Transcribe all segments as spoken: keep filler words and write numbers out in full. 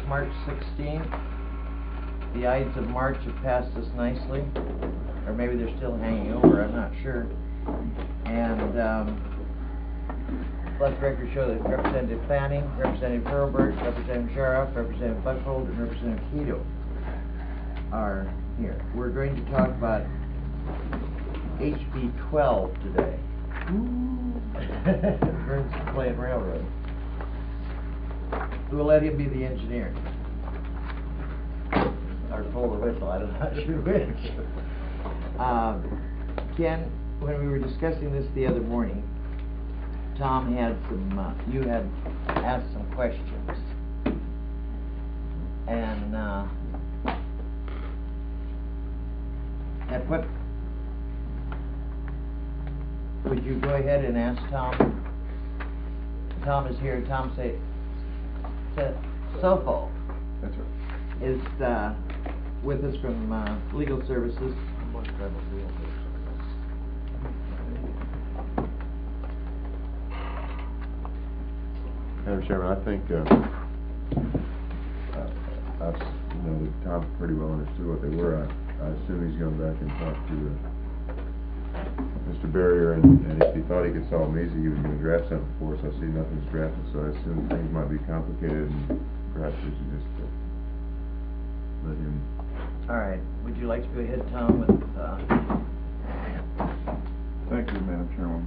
March sixteenth. The Ides of March have passed us nicely, or maybe they're still hanging over, I'm not sure. And um, let the record show that Representative Fanning, Representative Hurlburt, Representative Sheriff, Representative Buckhold, and Representative Keto are here. We're going to talk about H B twelve today. Vern's playing railroad. We'll let him be the engineer. Or pull the whistle, I don't know which. Um, Ken, when we were discussing this the other morning, Tom had some, uh, you had asked some questions. And, uh, and what, would you go ahead and ask Tom? Tom is here. Tom say, Sofo. That's right. Is uh, with us from uh, Legal Services. Madam Chairman, I think uh, uh, I've, you know, Tom pretty well understood what they were. I, I assume he's going back and talk to uh, Mister Barrier, and, and if he thought he could solve them easy, he was going to draft something for us. I see nothing's drafted, so I assume things might be complicated, and perhaps we should just uh, let him. All right. Would you like to go ahead, Tom, with... Uh... Thank you, Madam Chairman.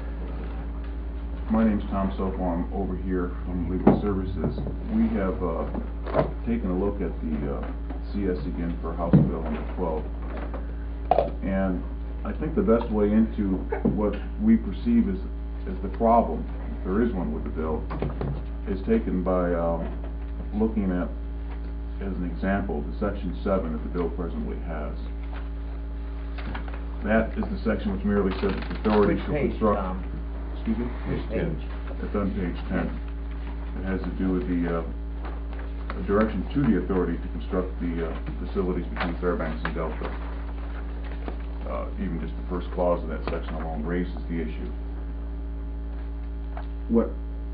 My name's Tom Sofo. I'm over here from Legal Services. We have uh, taken a look at the uh, C S again for House Bill number twelve. And I think the best way into what we perceive as, as the problem, if there is one with the bill, is taken by uh, looking at, as an example, the section seven that the bill presently has. That is the section which merely says that the authority Which shall page, construct. Tom? Excuse me? Which page? It's on page ten. It has to do with the, uh, the direction to the authority to construct the uh, facilities between Fairbanks and Delta. Uh, even just the first clause of that section alone raises the issue. What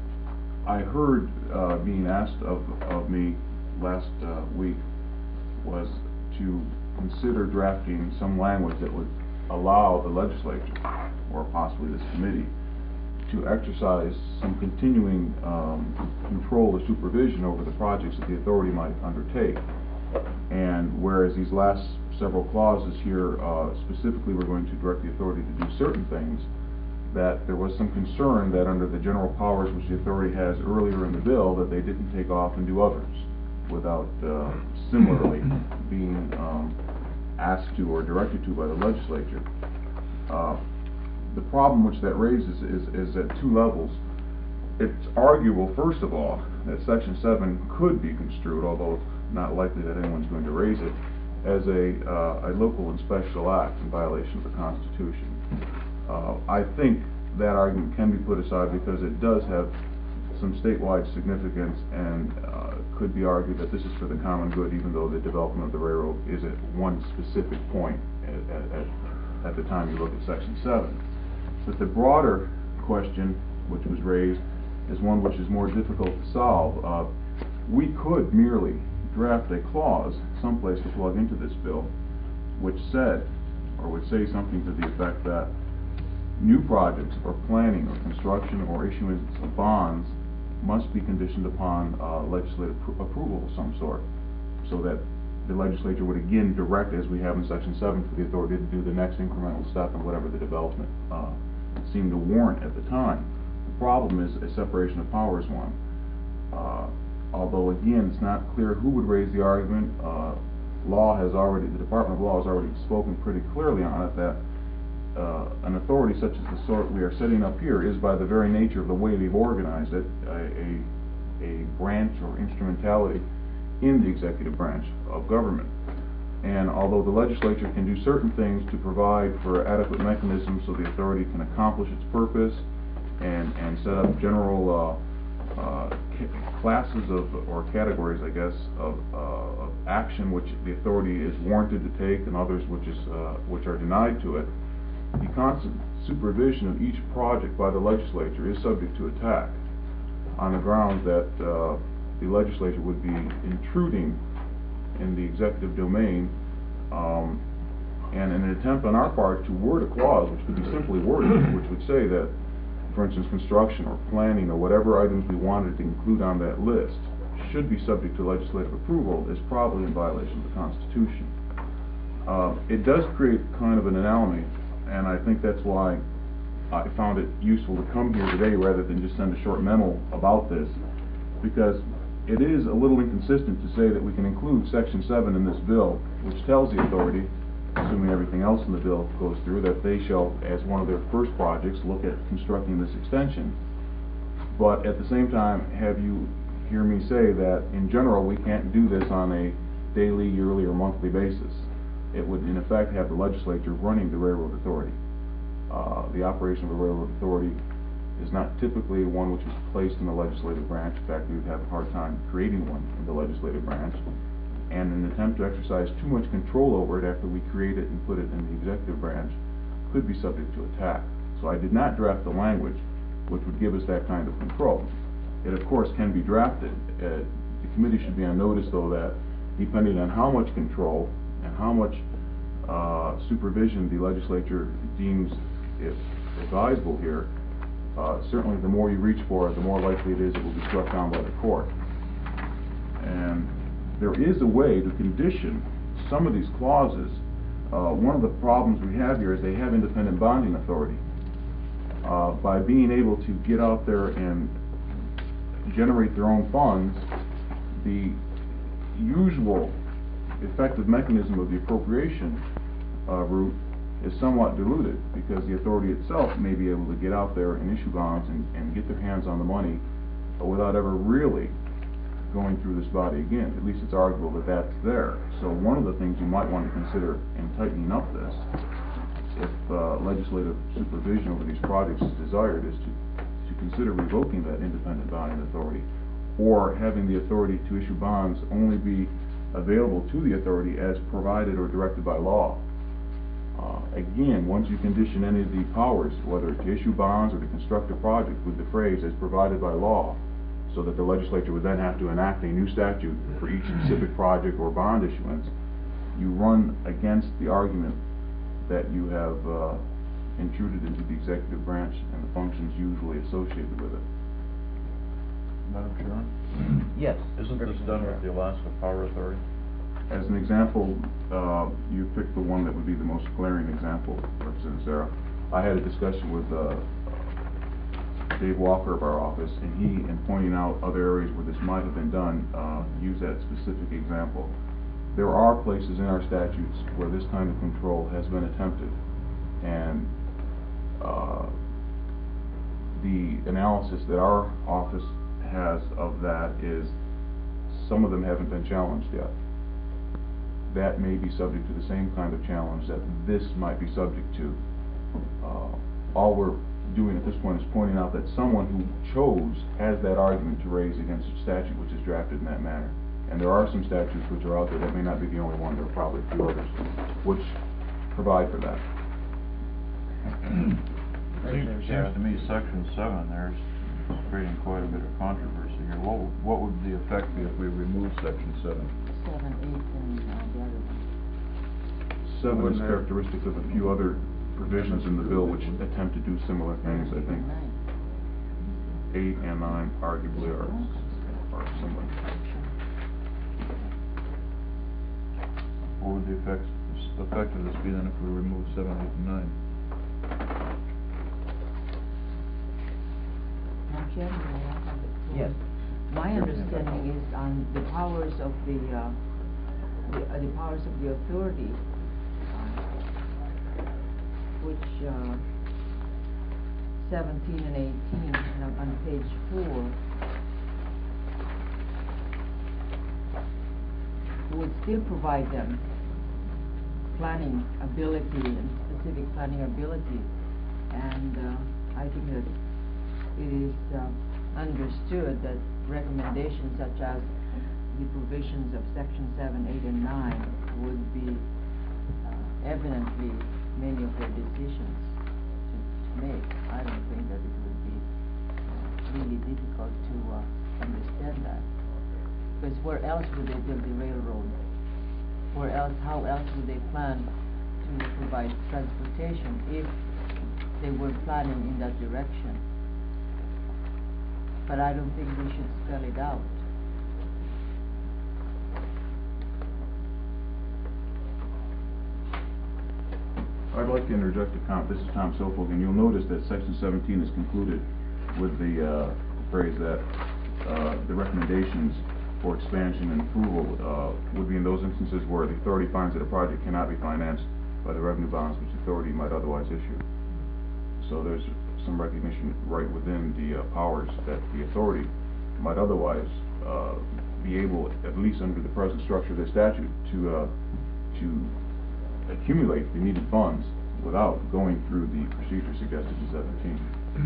I heard uh, being asked of, of me last uh, week was to consider drafting some language that would allow the legislature, or possibly this committee, to exercise some continuing um, control or supervision over the projects that the authority might undertake. And whereas these last several clauses here uh, specifically were going to direct the authority to do certain things, that there was some concern that under the general powers which the authority has earlier in the bill, that they didn't take off and do others without uh, similarly being um, asked to or directed to by the legislature. Uh, the problem which that raises is, is at two levels. It's arguable, first of all, that section seven could be construed, although not likely that anyone's going to raise it, as a, uh, a local and special act in violation of the Constitution. Uh, I think that argument can be put aside because it does have some statewide significance, and uh, could be argued that this is for the common good, even though the development of the railroad is at one specific point at, at, at the time you look at section seven. But the broader question which was raised is one which is more difficult to solve. Uh, we could merely draft a clause someplace to plug into this bill which said, or would say something to the effect that new projects or planning or construction or issuance of bonds must be conditioned upon uh, legislative pr approval of some sort, so that the legislature would again direct, as we have in section seven, for the authority to do the next incremental step in whatever the development uh, seemed to warrant at the time. The problem is a separation of powers one. Uh, although again, it's not clear who would raise the argument. Uh, law has already, the Department of Law has already spoken pretty clearly on it that uh, an authority such as the sort we are setting up here is, by the very nature of the way we've organized it, a, a, a branch or instrumentality in the executive branch of government. And although the legislature can do certain things to provide for adequate mechanisms so the authority can accomplish its purpose and, and set up general uh, uh, classes of, or categories, I guess, of, uh, of action which the authority is warranted to take and others which, is, uh, which are denied to it, the constant supervision of each project by the legislature is subject to attack on the grounds that uh, the legislature would be intruding in the executive domain, um, and in an attempt on our part to word a clause, which could be simply worded, which would say that, for instance, construction or planning or whatever items we wanted to include on that list should be subject to legislative approval, is probably in violation of the Constitution. Uh, it does create kind of an anomaly, and I think that's why I found it useful to come here today rather than just send a short memo about this, because it is a little inconsistent to say that we can include section seven in this bill, which tells the authority, assuming everything else in the bill goes through, that they shall, as one of their first projects, look at constructing this extension. But at the same time, have you hear me say that in general we can't do this on a daily, yearly, or monthly basis. It would in effect have the legislature running the railroad authority. Uh, the operation of a railroad authority is not typically one which is placed in the legislative branch. In fact, we would have a hard time creating one in the legislative branch. And in an attempt to exercise too much control over it after we create it and put it in the executive branch could be subject to attack. So I did not draft the language which would give us that kind of control. It of course can be drafted. Uh, the committee should be on notice though that depending on how much control and how much uh, supervision the legislature deems if advisable here, uh, certainly the more you reach for it, the more likely it is it will be struck down by the court. And there is a way to condition some of these clauses. Uh, one of the problems we have here is they have independent bonding authority. Uh, by being able to get out there and generate their own funds, the usual effective mechanism of the appropriation uh, route is somewhat diluted, because the authority itself may be able to get out there and issue bonds and, and get their hands on the money uh, without ever really going through this body again. At least it's arguable that that's there. So one of the things you might want to consider in tightening up this, if uh, legislative supervision over these projects is desired, is to, to consider revoking that independent bonding authority, or having the authority to issue bonds only be available to the authority as provided or directed by law. Uh, again, once you condition any of the powers, whether to issue bonds or to construct a project, with the phrase as provided by law, so that the legislature would then have to enact a new statute for each specific project or bond issuance, you run against the argument that you have uh, intruded into the executive branch and the functions usually associated with it. Madam Chairman? Yes. Isn't this done with the Alaska Power Authority? As an example, uh, you picked the one that would be the most glaring example, Representative Sarah. I had a discussion with uh, Dave Walker of our office, and he, in pointing out other areas where this might have been done, uh, used that specific example. There are places in our statutes where this kind of control has been attempted, and uh, the analysis that our office has of that is some of them haven't been challenged yet. That may be subject to the same kind of challenge that this might be subject to. Uh, all we're doing at this point is pointing out that someone who chose has that argument to raise against a statute which is drafted in that manner. And there are some statutes which are out there that may not be the only one, there are probably a few others which provide for that. Seems, seems to me section seven there is creating quite a bit of controversy here. What, would- what would the effect be if we remove section seven? Seven, eight, and uh, the other one. Seven is Wouldn't that- characteristic of a few other provisions in the bill which attempt to do similar things, I think. Nine. Eight and nine arguably are, are similar. What would the effects, effect of this be then if we remove seven, eight, and nine? Madam Chairman, may I have it? Yes. My understanding is on the powers of the, uh, the, uh, the powers of the authority, uh, which, uh, seventeen and eighteen, on, on page four, would still provide them planning ability and specific planning ability. And, uh, I think that it is, uh, understood that recommendations such as the provisions of section seven, eight, and nine would be uh, evidently many of their decisions to, to make. I don't think that it would be uh, really difficult to uh, understand that. because where else would they build the railroad? Where else, how else would they plan to provide transportation if they were planning in that direction? But I don't think we should spell it out. I'd like to interject a comment. This is Tom Sofel, and you'll notice that section seventeen is concluded with the uh, phrase that uh, the recommendations for expansion and approval uh, would be in those instances where the authority finds that a project cannot be financed by the revenue bonds which the authority might otherwise issue. So there's some recognition right within the uh, powers that the authority might otherwise uh, be able, at least under the present structure of the statute, to uh, to accumulate the needed funds without going through the procedure suggested in seventeen.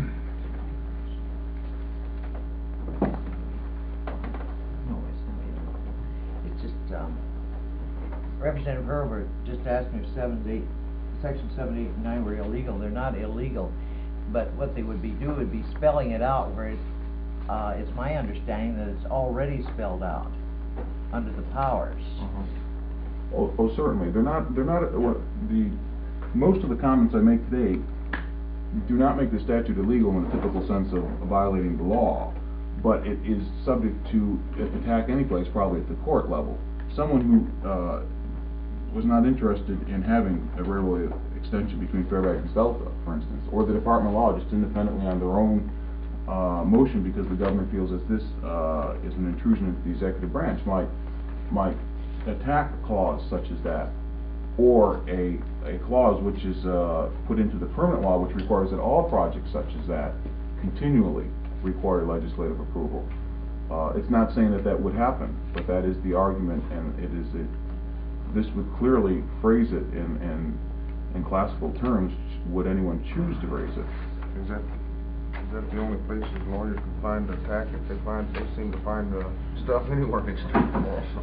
No, it's not. It's just, um, Representative Herbert just asked me if seven, eight, section seven, eight, and nine were illegal. They're not illegal, but what they would be doing would be spelling it out where it's, uh, it's my understanding that it's already spelled out under the powers. Uh-huh. Oh, oh, certainly. They're not, they're not, uh, what, the, most of the comments I make today do not make the statute illegal in the typical sense of violating the law, but it is subject to attack any place, probably at the court level. Someone who, uh, was not interested in having a railway extension between Fairbanks and Delta, for instance, or the Department of Law just independently on their own, uh, motion because the government feels that this, uh, is an intrusion into the executive branch, might, might attack a clause such as that, or a, a clause which is uh, put into the permanent law which requires that all projects such as that continually require legislative approval. Uh, it's not saying that that would happen, but that is the argument, and it is a, this would clearly phrase it in, in, in classical terms, would anyone choose to raise it. Is that, is that the only places lawyers can find the attack? If they find, they seem to find uh, stuff anywhere next to them also.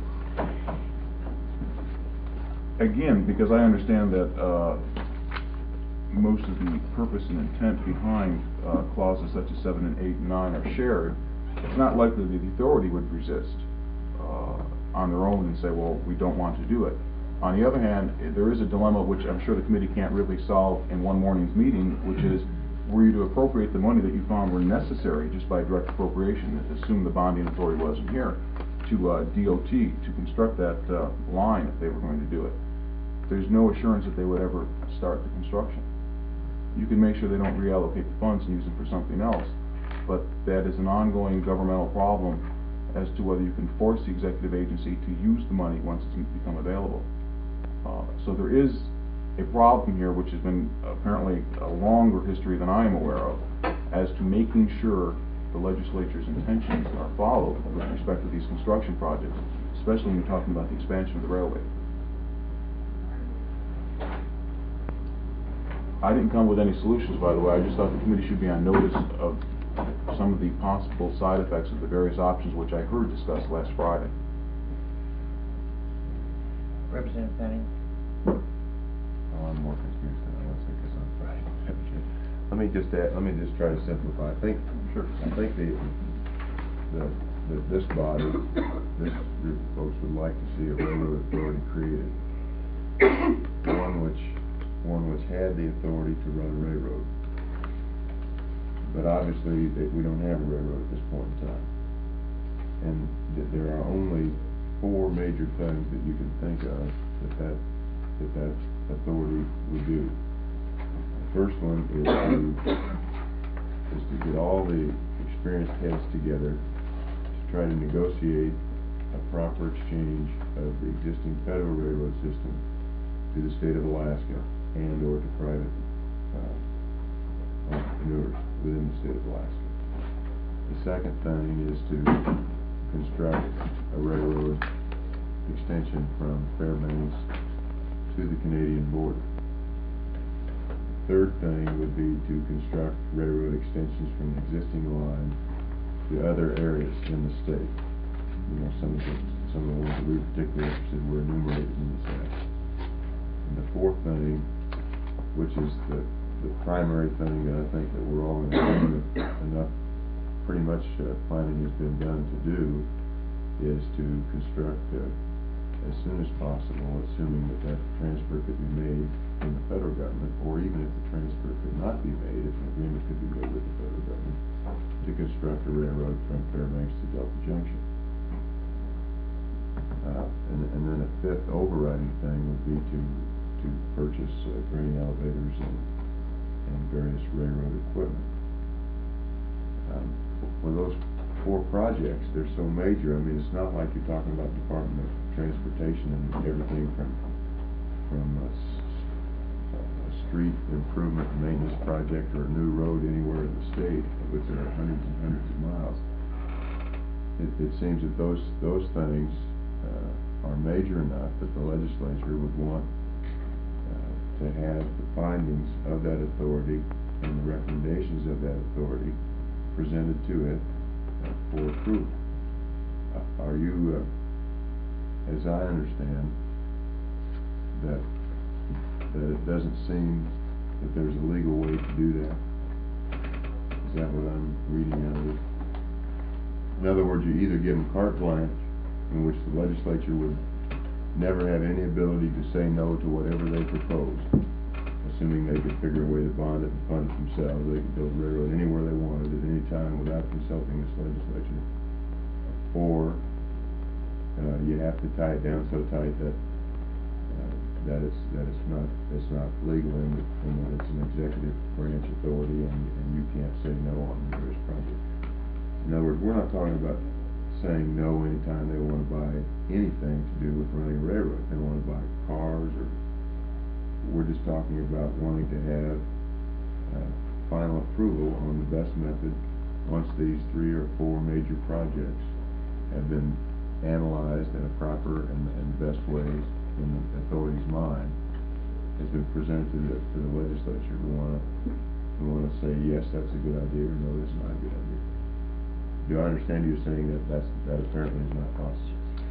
Again, because I understand that uh, most of the purpose and intent behind uh, clauses such as seven and eight and nine are shared, it's not likely that the authority would resist uh, on their own and say, well, we don't want to do it. On the other hand, there is a dilemma which I'm sure the committee can't really solve in one morning's meeting, which is, were you to appropriate the money that you found were necessary just by direct appropriation, assume the bonding authority wasn't here, to uh, D O T to construct that uh, line if they were going to do it. There's no assurance that they would ever start the construction. You can make sure they don't reallocate the funds and use them for something else, but that is an ongoing governmental problem as to whether you can force the executive agency to use the money once it's become available. Uh, so there is a problem here which has been apparently a longer history than I am aware of as to making sure the legislature's intentions are followed with respect to these construction projects, especially when you're talking about the expansion of the railway. I didn't come with any solutions, by the way. I just thought the committee should be on notice of some of the possible side effects of the various options which I heard discussed last Friday. Representative Penning? Oh, I'm more confused than I was because I'm Friday. Let me just add, let me just try to simplify. I think, sure, I think the, the, the this body, this group of folks would like to see a railroad authority created. One which, one which had the authority to run a railroad. But obviously, they, we don't have a railroad at this point in time. And th there are only four major things that you can think of that that, that, that authority would do. The first one is to, is to get all the experienced heads together to try to negotiate a proper exchange of the existing federal railroad system to the state of Alaska and or to private uh, entrepreneurs within the state of Alaska. The second thing is to construct a railroad extension from Fairbanks to the Canadian border. Third thing would be to construct railroad extensions from the existing line to other areas in the state. You know, some of the, some of the ones that we were particularly interested in were enumerated in this act. And the fourth thing, which is the, the primary thing that I think that we're all in agreement enough, pretty much uh, planning has been done to do, is to construct uh, as soon as possible, assuming that that transfer could be made from the federal government, or even if the transfer could not be made, if an agreement could be made with the federal government, to construct a railroad from Fairbanks to Delta Junction. Uh, and, and then a fifth overriding thing would be to, to purchase uh, grain elevators and, and various railroad equipment. Um, for those four projects, they're so major, I mean, it's not like you're talking about Department of Transportation and everything from, from a, s- a street improvement and maintenance project or a new road anywhere in the state, which there are hundreds and hundreds of miles. It, it seems that those, those things uh, are major enough that the legislature would want uh, to have the findings of that authority and the recommendations of that authority presented to it uh, for approval. Uh, are you, uh, as I understand, that that it doesn't seem that there's a legal way to do that? Is that what I'm reading out of it? In other words, you either give them carte blanche, in which the legislature would never have any ability to say no to whatever they proposed, assuming they could figure a way to bond it and fund it themselves. They could build a railroad anywhere they wanted at any time without consulting this legislature. Or uh, you have to tie it down so tight that uh, that it's that it's not it's not legal and, and that it's an executive branch authority and, and you can't say no on various projects. In other words, we're not talking about saying no anytime they want to buy anything to do with running a railroad. They want to buy cars, or we're just talking about wanting to have uh, final approval on the best method once these three or four major projects have been analyzed in a proper and, and best ways in the authority's mind, has been presented to the, to the legislature. We want to we want to say yes, that's a good idea, or no, that's not a good idea. Do I understand you saying that that's, that apparently is not possible?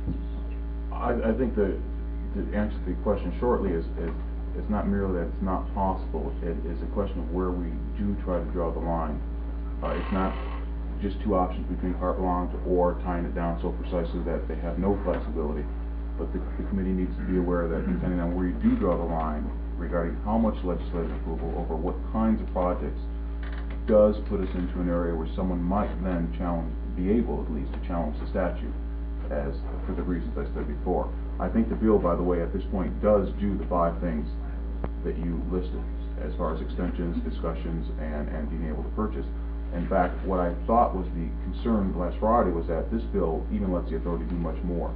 I, I think that, to answer the question shortly, is, is, is not merely that it's not possible, it is a question of where we do try to draw the line. Uh, it's not just two options between carte blanche or tying it down so precisely that they have no flexibility, but the, the committee needs to be aware that depending on where you do draw the line regarding how much legislative approval over what kinds of projects does put us into an area where someone might then challenge, be able at least to challenge the statute, as for the reasons I said before. I think the bill, by the way, at this point does do the five things that you listed, as far as extensions, discussions, and, and being able to purchase. In fact, what I thought was the concern last Friday was that this bill even lets the authority do much more,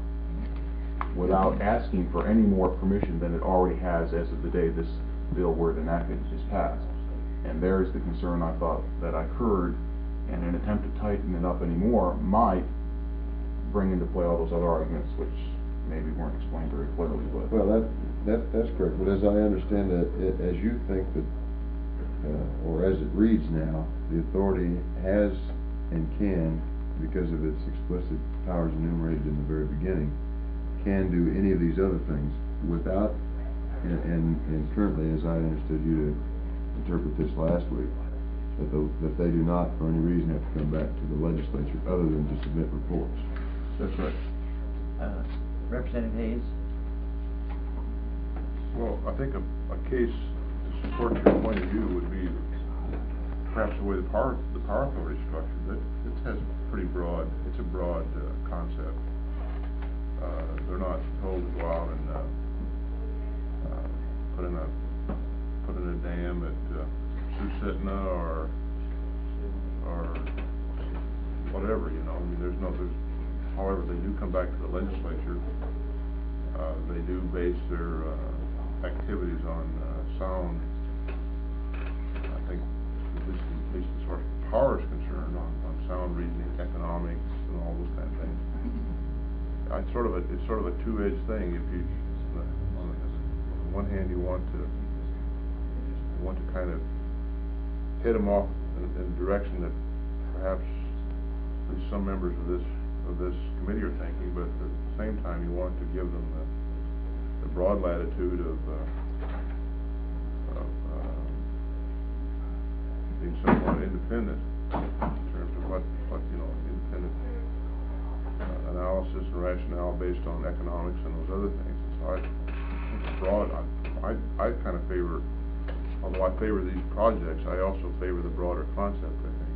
without asking for any more permission than it already has as of the day this bill were enacted is passed. And there's the concern I thought that I heard, and an attempt to tighten it up anymore might bring into play all those other arguments which maybe weren't explained very clearly. But Well, that, that, that's correct, but as I understand it, it, as you think that, uh, or as it reads now, the authority has and can, because of its explicit powers enumerated in the very beginning, can do any of these other things without, and, and, and currently, as I understood you to interpret this last week, that, the, that they do not, for any reason, have to come back to the legislature other than to submit reports. that's right. Uh, Representative Hayes? Well, I think a, a case to support your point of view would be perhaps the way the power, the power authority is structured. It, it has pretty broad, it's a broad uh, concept. Uh, they're not told to go out and uh, uh, put in a put in a dam at uh, Susitna or or whatever, you know. I mean, there's no, there's, however, they do come back to the legislature. Uh, they do base their uh, activities on uh, sound, I think, at least, at least as far as power is concerned, on, on sound reasoning, economics, and all those kind of things. Uh, It's sort of a, it's sort of a two-edged thing. If you, on the, on the one hand, you want to, you want to kind of head them off in, in a direction that perhaps at least some members of this of this committee are thinking, but at the same time, you want to give them the, the broad latitude of, uh, of uh, being somewhat independent in terms of what, what you know, independent. Uh, and analysis and rationale based on economics and those other things. So I, it's broad, I, I, I kind of favor, although I favor these projects, I also favor the broader concept, I think.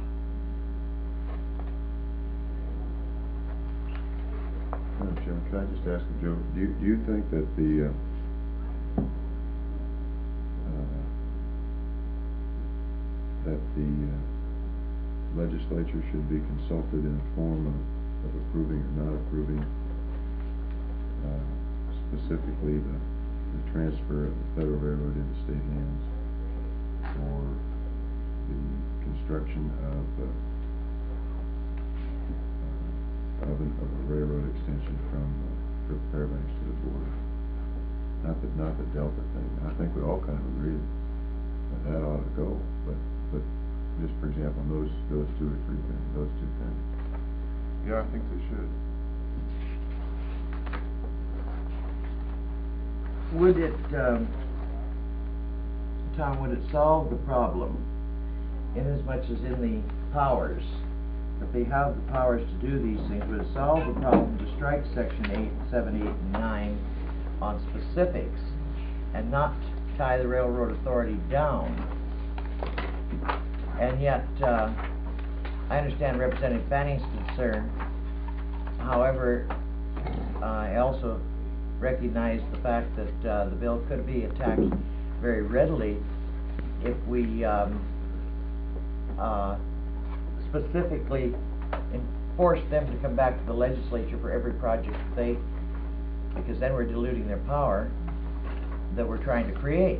Madam Chairman, can I just ask you, Joe, do you, do you think that the, uh, uh, that the uh, legislature should be consulted in a form of, of approving or not approving, uh, specifically the, the transfer of the Federal Railroad into state hands for the construction of, uh, Of, an, of a railroad extension from, uh, from Fairbanks to the border. Not the, not the Delta thing. I think we all kind of agree that that ought to go, but, but just for example, those, those two or three things, those two things. Yeah, I think they should. Would it, um, Tom, would it solve the problem in as much as in the powers? If they have the powers to do these things, would it solve the problem to strike section eight, seven, eight, and nine on specifics and not tie the railroad authority down? And yet, uh, I understand Representative Fanning's concern. However, I also recognize the fact that uh, the bill could be attacked very readily if we um, uh, specifically enforce them to come back to the legislature for every project that they, because then we're diluting their power that we're trying to create.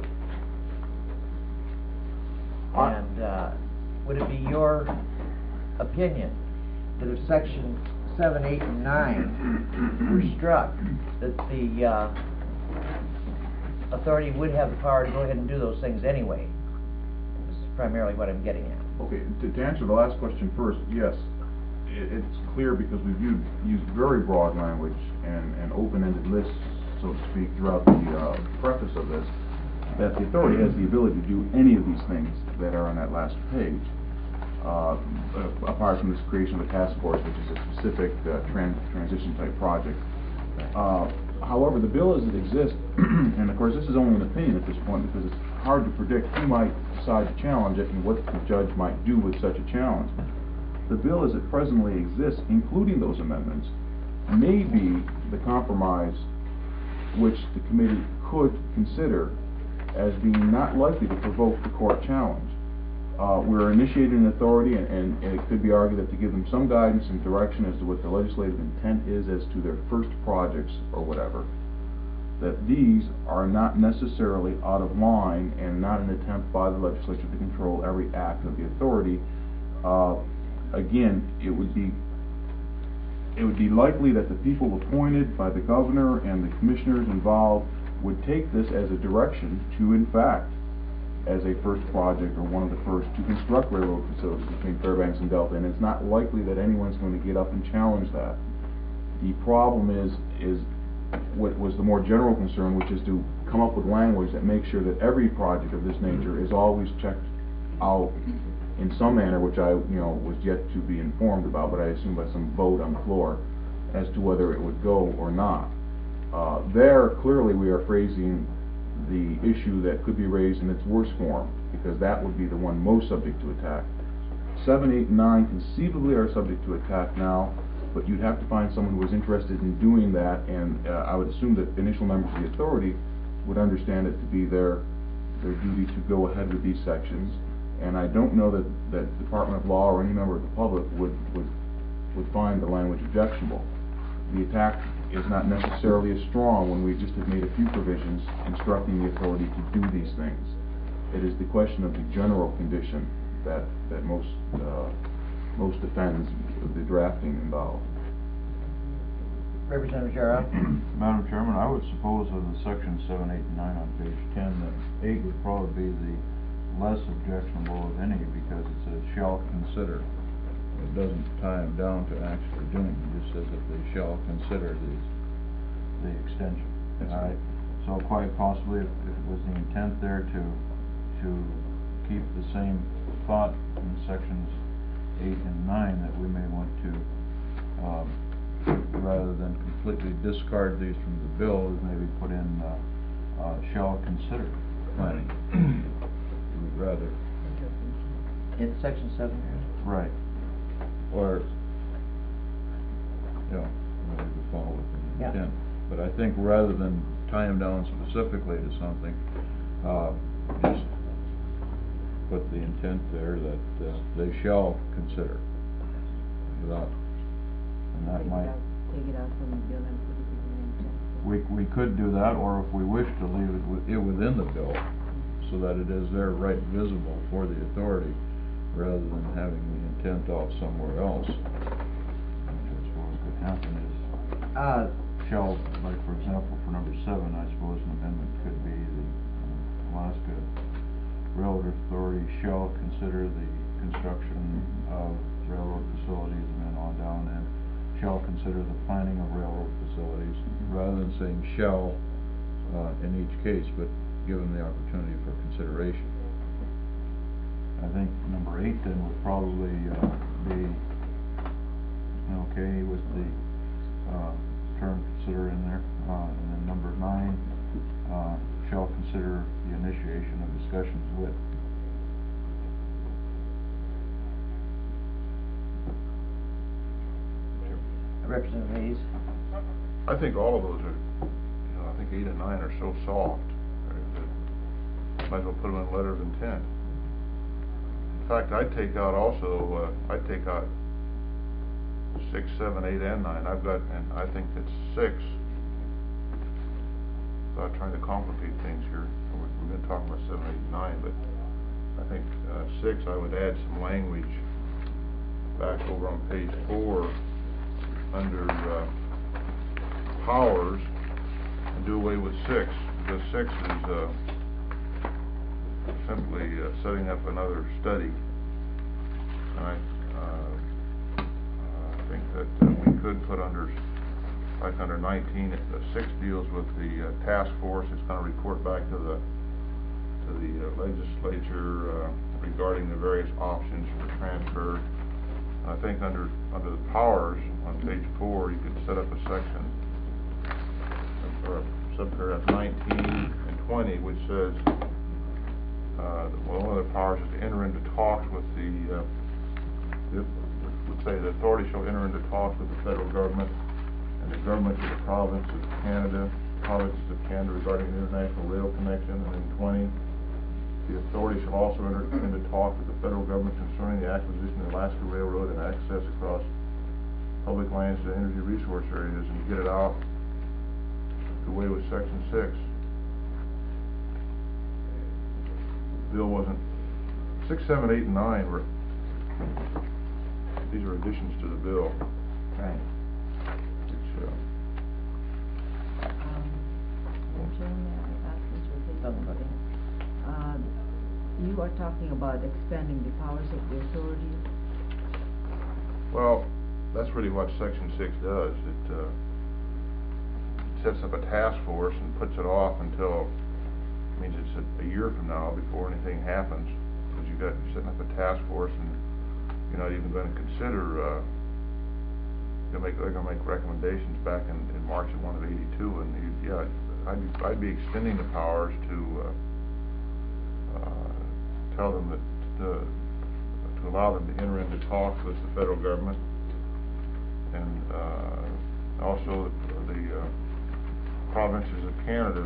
I- And uh, would it be your opinion that if section seven, eight, and nine were struck, that the uh, authority would have the power to go ahead and do those things anyway? This is primarily what I'm getting at. Okay, to, to answer the last question first, yes, it, it's clear because we've used, used very broad language and, and open-ended lists, so to speak, throughout the uh, preface of this, that the authority has the ability to do any of these things that are on that last page, uh, apart from this creation of a task force, which is a specific uh, tran transition type project. Uh, however, the bill as it exists, and of course this is only an opinion at this point because it's hard to predict who might decide to challenge it and what the judge might do with such a challenge. The bill as it presently exists, including those amendments, may be the compromise which the committee could consider as being not likely to provoke the court challenge. Uh, we're initiating an authority, and, and, and it could be argued that to give them some guidance and direction as to what the legislative intent is as to their first projects or whatever, that these are not necessarily out of line and not an attempt by the legislature to control every act of the authority. Uh, again, it would be it would be likely that the people appointed by the governor and the commissioners involved would take this as a direction to, in fact, as a first project or one of the first to construct railroad facilities between Fairbanks and Delta, and it's not likely that anyone's going to get up and challenge that. The problem is is what was the more general concern, which is to come up with language that makes sure that every project of this nature is always checked out in some manner, which I, you know, was yet to be informed about, but I assume by some vote on the floor as to whether it would go or not. Uh, there, clearly, we are phrasing the issue that could be raised in its worst form, because that would be the one most subject to attack. Seven, eight, and nine conceivably are subject to attack now, but you'd have to find someone who was interested in doing that, and uh, I would assume that initial members of the authority would understand it to be their their duty to go ahead with these sections. And I don't know that that Department of Law or any member of the public would would would find the language objectionable. The attack is not necessarily as strong when we just have made a few provisions instructing the authority to do these things. It is the question of the general condition that that most uh, most offends the drafting involved. Representative Jarrell? Madam Chairman, I would suppose of the section seven, eight, and nine on page ten that eight would probably be the less objectionable of any, because it says shall consider. It doesn't tie them down to actually doing it, it just says that they shall consider these, the extension. That's All right. So quite possibly, if, if it was the intent there to to keep the same thought in sections eight and nine, that we may want to um, rather than completely discard these from the bill, is maybe put in, uh, uh, shall consider planning. We'd rather. In section seven here. Right. Or, you know, maybe to follow with the Yeah. intent. But I think rather than tie them down specifically to something, uh, just put the intent there that, uh, they shall consider without, and that Take it might, out, take it out from the bill and put it in the intent. we, we could do that, or if we wish to leave it, wi- it within the bill, so that it is there right visible for the authority, rather than having the intent off somewhere else. Which I suppose could happen is, Uh, shall, like for example, for number seven, I suppose an amendment could be the um, Alaska Railroad Authority shall consider the construction of railroad facilities, and then on down, and shall consider the planning of railroad facilities, rather than saying shall, uh, in each case, but give them the opportunity for consideration. I think number eight then would probably, uh, be okay with the, uh, term consider in there, uh, and then number nine, uh, shall consider the initiation of discussions with. Representative Hayes. I think all of those are, you know, I think eight and nine are so soft, uh, that might as well put them in a letter of intent. In fact, I'd take out also, uh, I'd take out six, seven, eight, and nine. I've got, and I think that six, without trying to complicate things here, we- we've been talking about seven, eight, and nine, but I think, uh, six, I would add some language back over on page four, under, uh, powers, and do away with six, because six is, uh, simply, uh, setting up another study. And I, uh, I think that, uh, we could put under, like under nineteen, uh, six deals with the, uh, task force. It's gonna report back to the, to the uh, legislature, uh, regarding the various options for transfer. I think under, under the powers, on page four, you could set up a section, or subparagraph nineteen and twenty, which says, uh, well, one of the powers is to enter into talks with the, uh, the, would say the authority shall enter into talks with the federal government and the governments of the province of Canada, provinces of Canada regarding the international rail connection, and then twenty, the authority shall also enter into talk with the federal government concerning the acquisition of the Alaska Railroad and access across public lands to energy resource areas, and get it out, do away with section six. The bill wasn't, six, seven, eight, and nine were, these are additions to the bill, Right. which, uh, Um, Madam Chairman, may I ask Mister Ortiz Go ahead. something? Uh, you are talking about expanding the powers of the authority. well, that's really what section six does. It, uh, sets up a task force and puts it off until, means it's a, a year from now before anything happens, because you got, you're setting up a task force and you're not even gonna consider, uh, you're gonna make, they're gonna make recommendations back in, in March of one of eighty-two, and you, yeah, I'd be, I'd be extending the powers to, uh, uh, tell them that, uh, to allow them to enter into talks with the federal government, and, uh, also the, the, uh, provinces of Canada,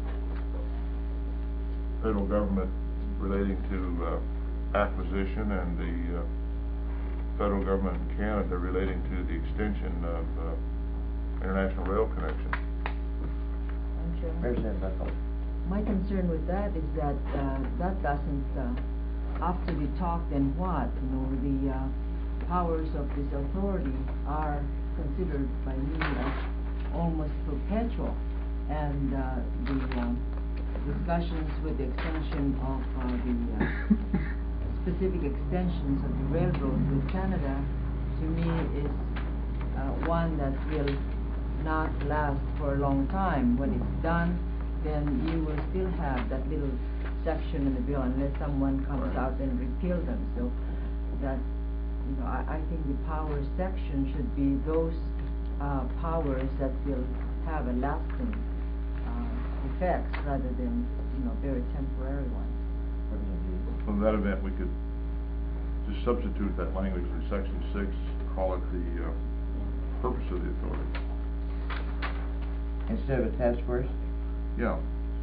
federal government relating to, uh, acquisition, and the, uh, federal government in Canada relating to the extension of, uh, international rail connection. Madam Chairman? Representative Buckles. My concern with that is that, uh, that doesn't, uh, after the talk, then what? You know, the, uh, powers of this authority are considered by me as almost perpetual. And, uh, the, um, discussions with the extension of, uh, the, uh, specific extensions of the railroad with Canada, to me, is, uh, one that will not last for a long time. When it's done, then you will still have that little section in the bill unless someone comes Right. out and repeal them. So that, you know, I, I think the power section should be those uh, powers that will have a lasting uh, effects rather than, you know, very temporary ones. From that event, we could just substitute that language in section six, call it the, uh, purpose of the authority. Instead of a task force? Yeah.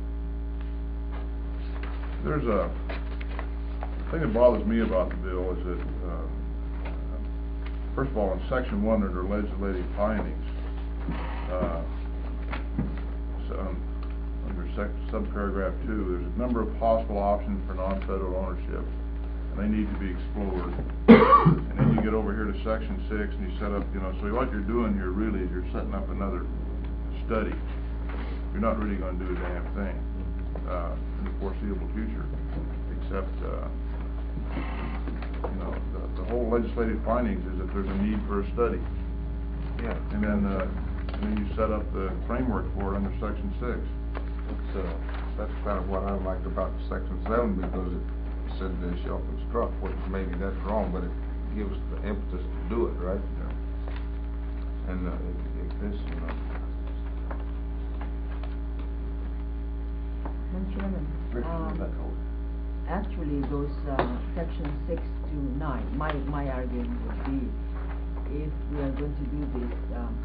There's a thing that bothers me about the bill is that, uh, first of all, in section one, under legislative findings, uh, so, um, under sec subparagraph two, there's a number of possible options for non-federal ownership, and they need to be explored. And then you get over here to section six, and you set up, you know, so what you're doing here really is you're setting up another study. You're not really going to do a damn thing uh, in the foreseeable future, except, uh, you know, the, the whole legislative findings is that there's a need for a study. Yeah. And then, uh, and then you set up the framework for it under section six. It's, uh, that's kind of what I liked about section seven, because it said they shall construct, which maybe that's wrong, but it gives the impetus to do it, right? Yeah. And, uh, if, if this, you know, Madam Chairman, um, actually, those, uh, section six to nine, my, my argument would be, if we are going to do this, um,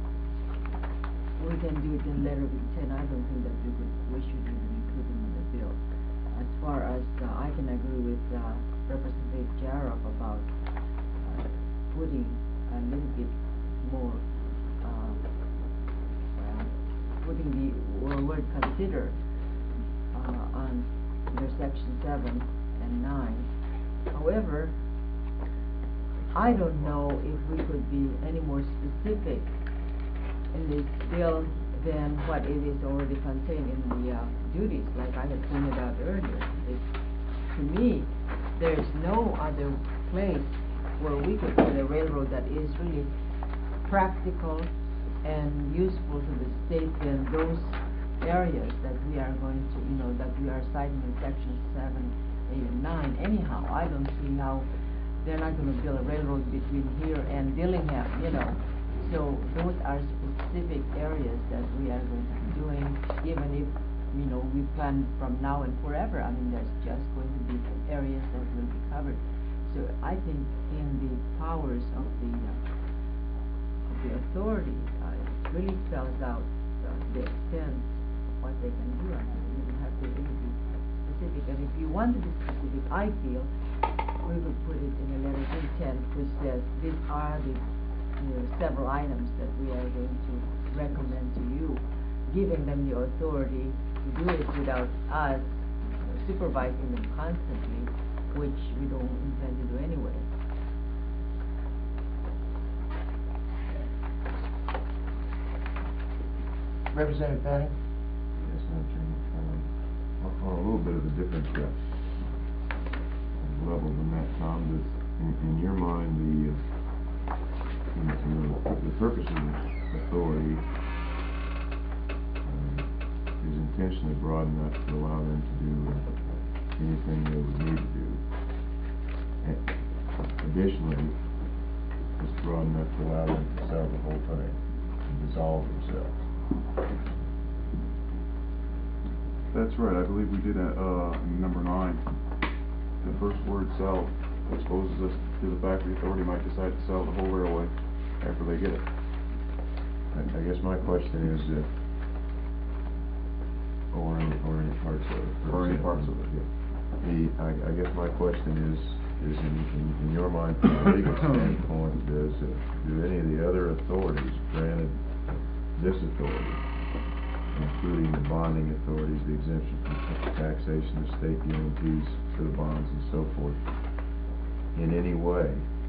we can do it in letter of intent. I don't think that we could, we should even include them in the bill. As far as, uh, I can agree with, uh, Representative Jarrett about, uh, putting a little bit more, uh, well, putting the word consider, uh, on under section seven and nine. However, I don't know if we could be any more specific in this bill than what it is already contained in the uh, duties, like I had pointed out earlier. It, to me, there's no other place where we could put a railroad that is really practical and useful to the state than those areas that we are going to, you know, that we are citing in section seven, eight, and nine. Anyhow, I don't see how they're not going to build a railroad between here and Dillingham, you know. So those are specific areas that we are going to be doing, even if, you know, we plan from now and forever. I mean, there's just going to be areas that will be covered. So I think in the powers of the uh, of the authority, uh, it really spells out uh, the extent of what they can do. I mean, we don't have to really be specific. And if you want to be specific, I feel we would put it in a letter of intent which says these are the, you know, several items that we are going to recommend to you, giving them the authority to do it without us, you know, supervising them constantly, which we don't intend to do anyway. Representative Fanning? Yes, Madam Chairman. Um, on on a little bit of a different uh, level than that, Tom, does, in, in your mind, the, uh, you know, you know, the, the purpose of the authority um, is intentionally broad enough to allow them to do uh, anything they would need to do. And additionally, it's broad enough to allow them to sell the whole thing and dissolve themselves. That's right, I believe we did a, uh, in number nine. The first word sell exposes us to the fact the authority might decide to sell the whole railway after they get it. I, I guess my question is, uh, or any, or any parts of it. for Or any example. parts of it. Yeah. The, I, I guess my question is, is in, in, in your mind, from a legal standpoint, does, uh, do any of the other authorities granted this authority, including the bonding authorities, the exemption from taxation, the state guarantees for the bonds and so forth, in any way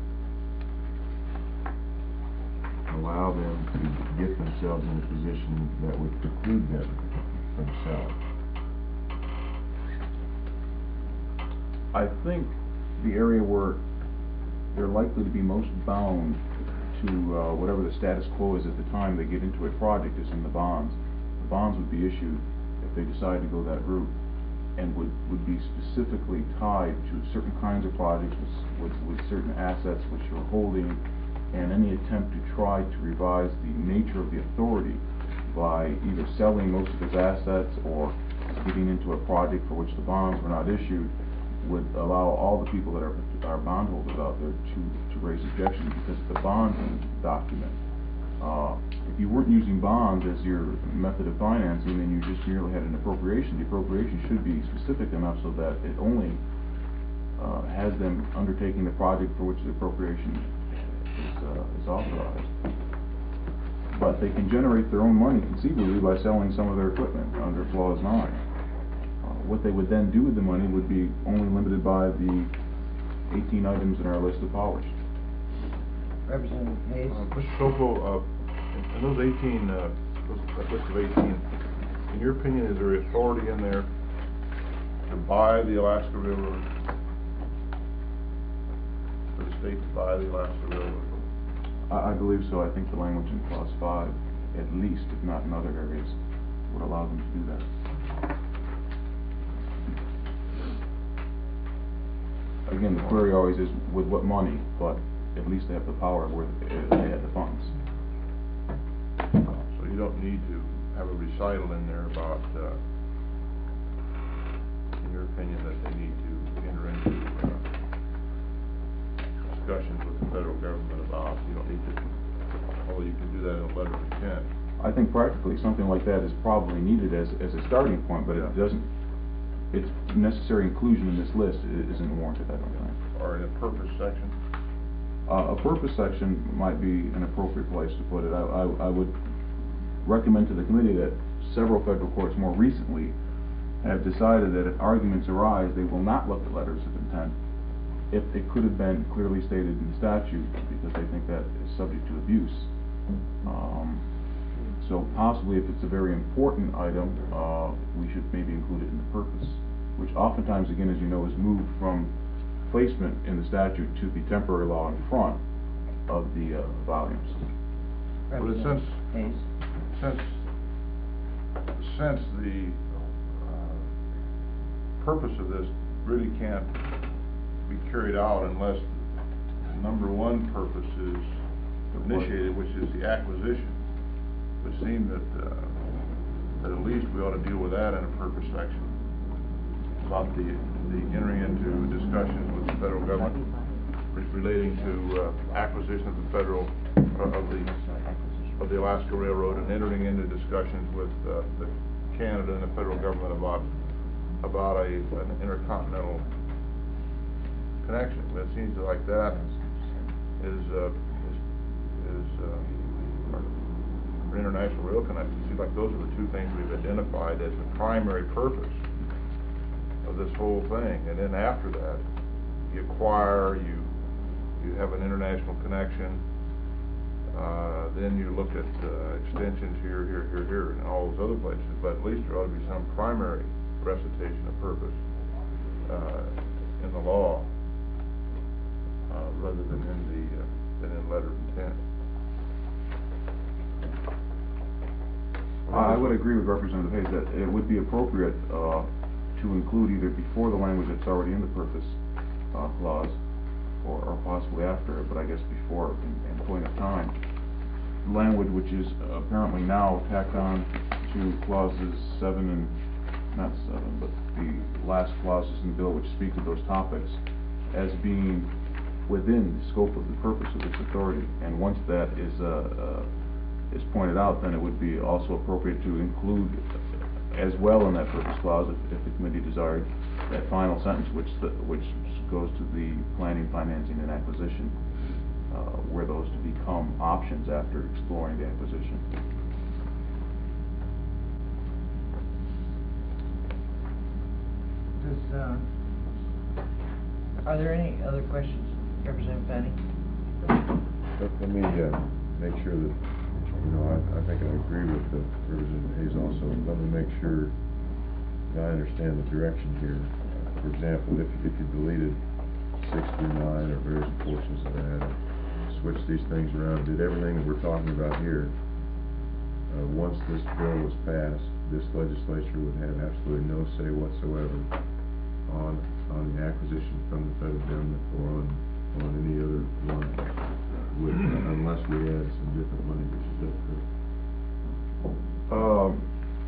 allow them to get themselves in a position that would preclude them from selling? I think the area where they're likely to be most bound to uh, whatever the status quo is at the time they get into a project is in the bonds. The bonds would be issued if they decide to go that route, and would, would be specifically tied to certain kinds of projects with, with, with certain assets which you're holding, and any attempt to try to revise the nature of the authority by either selling most of its assets or getting into a project for which the bonds were not issued would allow all the people that are, are bondholders out there to, to raise objections, because the bond document, uh, if you weren't using bonds as your method of financing and you just merely had an appropriation, the appropriation should be specific enough so that it only uh, has them undertaking the project for which the appropriation is, uh, is authorized. But they can generate their own money conceivably by selling some of their equipment under clause nine. Uh, what they would then do with the money would be only limited by the eighteen items in our list of powers. Representative Hayes? Uh, Mister Sokol, uh, in those eighteen, uh, those, that list of eighteen, in your opinion, is there authority in there to buy the Alaska Railroad? For the state to buy the Alaska Railroad? I, I believe so. I think the language in clause five, at least, if not in other areas, would allow them to do that. Again, the query always is with what money, but at least they have the power where they had the funds. So you don't need to have a recital in there about, uh, in your opinion, that they need to enter into uh, discussions with the federal government about, you don't need to, although you can do that in a letter of intent. I think practically something like that is probably needed as, as a starting point, but Yeah. it doesn't, its necessary inclusion in this list i- isn't warranted, I don't think. Or in a purpose section? Uh, a purpose section might be an appropriate place to put it. I, I, I would recommend to the committee that several federal courts more recently have decided that if arguments arise, they will not look at letters of intent if it could have been clearly stated in the statute, because they think that is subject to abuse. Um, so possibly if it's a very important item, uh, we should maybe include it in the purpose, which oftentimes, again, as you know, is moved from placement in the statute to the temporary law in front of the uh, volumes. But Representative since, Hayes? since, since the uh, purpose of this really can't be carried out unless the number one purpose is initiated, which is the acquisition, it would seem that, uh, that at least we ought to deal with that in a purpose section, about the, the entering into discussions with the federal government re- relating to uh, acquisition of the federal, uh, of the, of the Alaska Railroad, and entering into discussions with uh, the Canada and the federal government about, about a, an intercontinental connection. But it seems like that is, uh, is, is, uh, our, our international rail connection. It seems like those are the two things we've identified as the primary purpose of this whole thing. And then after that, you acquire, you, you have an international connection, uh, then you look at, uh, extensions here, here, here, here, and all those other places, but at least there ought to be some primary recitation of purpose, uh, in the law, uh, rather than in the, uh, than in letter of intent. I would agree with Representative Hayes that it would be appropriate, uh, to include either before the language that's already in the purpose uh, clause, or, or possibly after it, but I guess before in, in point of time, language which is apparently now tacked on to clauses seven and, not seven, but the last clauses in the bill which speak to those topics as being within the scope of the purpose of this authority. And once that is, uh, uh, is pointed out, then it would be also appropriate to include as well in that purpose clause, if, if the committee desired, that final sentence which the, which goes to the planning, financing, and acquisition, uh, where those to become options after exploring the acquisition. Does, uh, are there any other questions, Representative Fanning? Let, let me, uh, make sure that, you know, I, I think I agree with the Representative Hayes also. Let me make sure that I understand the direction here. Uh, For example, if, if you deleted six through nine or various portions of that, and switched these things around, did everything that we're talking about here, uh, once this bill was passed, this legislature would have absolutely no say whatsoever on, on the acquisition from the federal government or on, on any other line. would, unless we add some different money, which is up Um,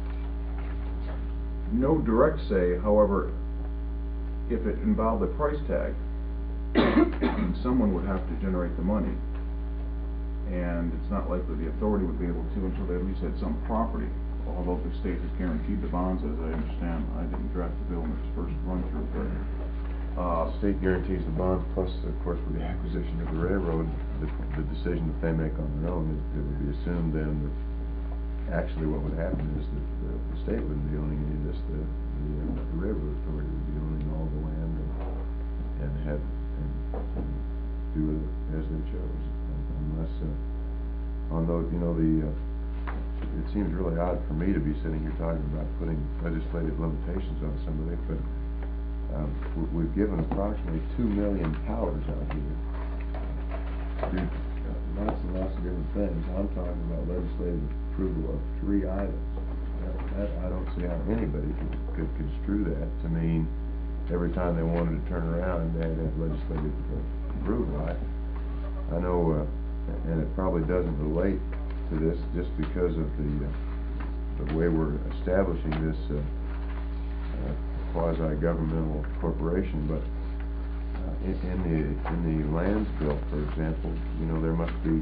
no direct say, however, if it involved a price tag, then someone would have to generate the money. And it's not likely the authority would be able to until they at least had some property, although the state has guaranteed the bonds, as I understand. I didn't draft the bill in its first run through, but, uh, The state guarantees the bonds, plus, of course, with the acquisition of the railroad, the, the decision that they make on their own, it, it would be assumed then that actually what would happen is that the, the state wouldn't be owning any of this, the, the, uh, the railroad authority would be owning all the land and, and have, and, and do it as they chose, unless, uh, on those, you know, the, uh, it seems really odd for me to be sitting here talking about putting legislative limitations on somebody, but Um, we- we've given approximately two million powers out here. Do uh, lots and lots of different things. I'm talking about legislative approval of three items. That, that, I don't see how anybody could, could construe that to mean every time they wanted to turn around, they had to have legislative approval. I, I know, uh, and it probably doesn't relate to this just because of the, uh, the way we're establishing this, uh, uh, quasi-governmental corporation, but uh, in, in the in the lands bill, for example, you know, there must be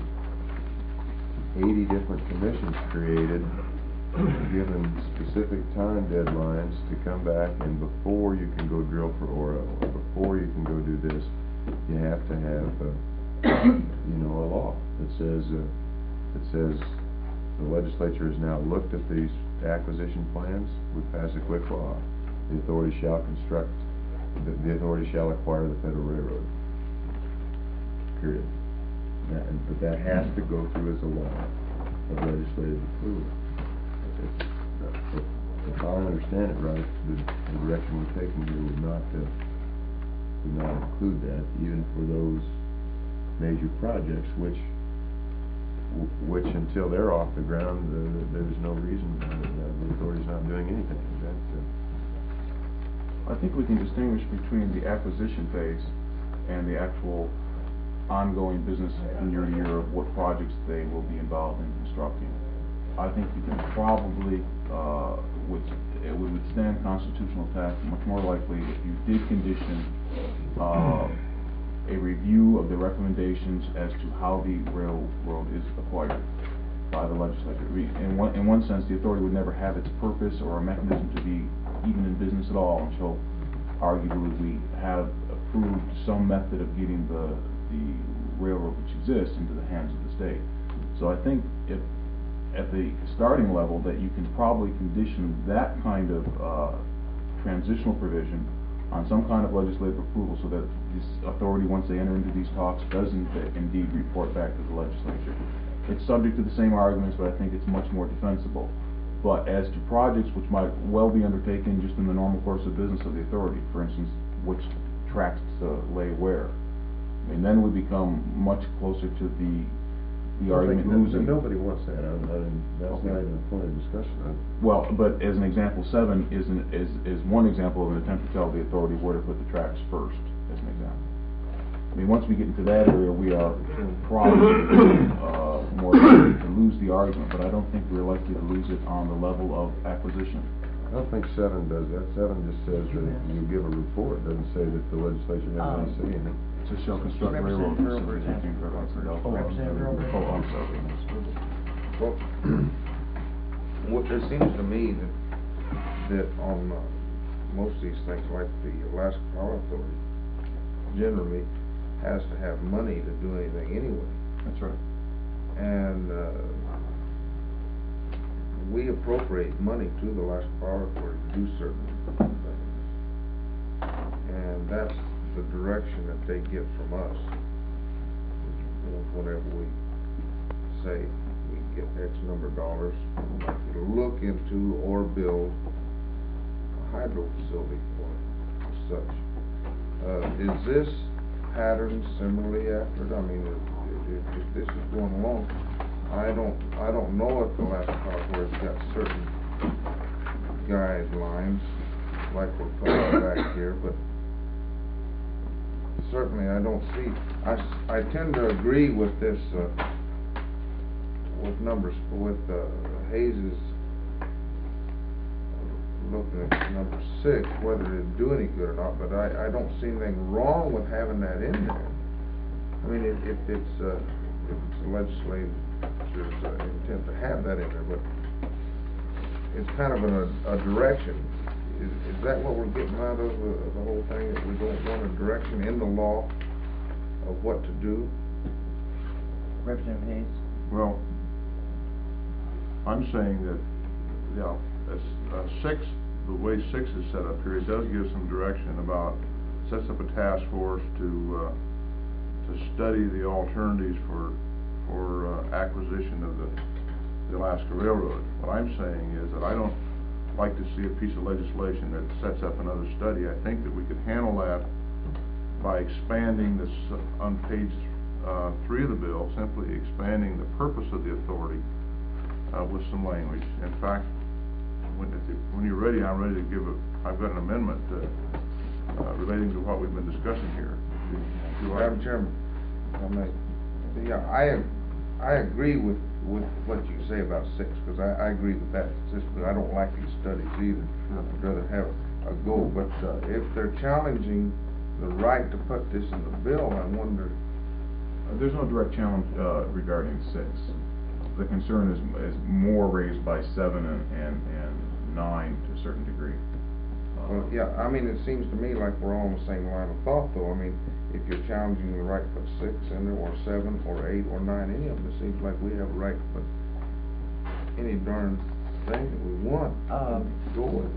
eighty different commissions created, given specific time deadlines to come back, and before you can go drill for oil, or before you can go do this, you have to have, uh, you know, a law that says uh, that says the legislature has now looked at these acquisition plans. We pass a quick law. The authority shall construct, the, the authority shall acquire the Federal Railroad. Period. That, and, but that has to go through as a law of legislative approval. It's, if, if I understand it right, the, the direction we're taking here would not, uh, would not include that, even for those major projects, which, w which until they're off the ground, uh, there's no reason uh, the authority's not doing anything. That's, uh, I think we can distinguish between the acquisition phase and the actual ongoing business in your year of what projects they will be involved in constructing. I think you can probably, uh, would, it would withstand constitutional attack much more likely if you did condition uh, a review of the recommendations as to how the railroad is acquired by the legislature. In one, in one sense, the authority would never have its purpose or a mechanism to be even in business at all until arguably we have approved some method of getting the, the railroad which exists into the hands of the state. So I think if at the starting level that you can probably condition that kind of uh, transitional provision on some kind of legislative approval so that this authority, once they enter into these talks, does in indeed report back to the legislature. It's subject to the same arguments, but I think it's much more defensible. But as to projects which might well be undertaken just in the normal course of business of the authority, for instance, which tracks to lay where, I mean, then we become much closer to the the I argument think no- losing. Nobody wants that. I, I mean, that's Okay. not even a point of discussion. I, Well, but as an example, seven is an, is is one example of an attempt to tell the authority where to put the tracks first, as an example. I mean, once we get into that area, we are probably uh, more likely to lose the argument, but I don't think we're likely to lose it on the level of acquisition. I don't think seven does that. Seven just says that you give a report. It doesn't say that the legislature has any Um, say in it. So shall construct railroad. Representative Earl, for example. Oh, Representative Earl. Oh, I'm sorry. Well, what it seems to me that, that on uh, most of these things, like the Alaska Power Authority, generally has to have money to do anything anyway. That's right. And uh, we appropriate money to the Alaska Power Authority to do certain things. And that's the direction that they get from us. You know, whenever we say we get X number of dollars to look into or build a hydro facility for such. Uh, is this pattern similarly after it? I mean, if, if, if this is going along, I don't, I don't know if the last part where it's got certain guidelines like we're talking back here, but certainly I don't see, I, s- I tend to agree with this, uh, with numbers, with, uh, Hayes's, uh, looking at number six, whether it'd do any good or not, but I, I don't see anything wrong with having that in there. I mean, if, if it's, uh, if it's the legislature's uh, intent to have that in there, but it's kind of an, a, a direction. Is, is that what we're getting out of, uh, the whole thing, that we don't want a direction in the law of what to do? Representative Hayes? Well, I'm saying that, yeah, as, uh, six, the way six is set up here, it does give some direction about, sets up a task force to, uh, to study the alternatives for, for, uh, acquisition of the, the Alaska Railroad. What I'm saying is that I don't like to see a piece of legislation that sets up another study. I think that we could handle that by expanding this, uh, on page, uh, three of the bill, simply expanding the purpose of the authority, uh, with some language. In fact, when, if you, when you're ready, I'm ready to give a, I've got an amendment, uh, uh, relating to what we've been discussing here. Do you like- Madam Chairman, I may, yeah, I, I agree with, with what you say about six, because I, I agree with that, it's just that I don't like these studies either. I'd rather have a go, but, uh, if they're challenging the right to put this in the bill, I wonder. Uh, There's no direct challenge, uh, regarding six. The concern is, is more raised by seven and, and, and nine to a certain degree. Uh, Well, yeah, I mean, it seems to me like we're all on the same line of thought, though. I mean, if you're challenging the right to put six in there, or seven, or eight, or nine, any of them, it seems like we have a right to put any darn thing that we want, Um, go with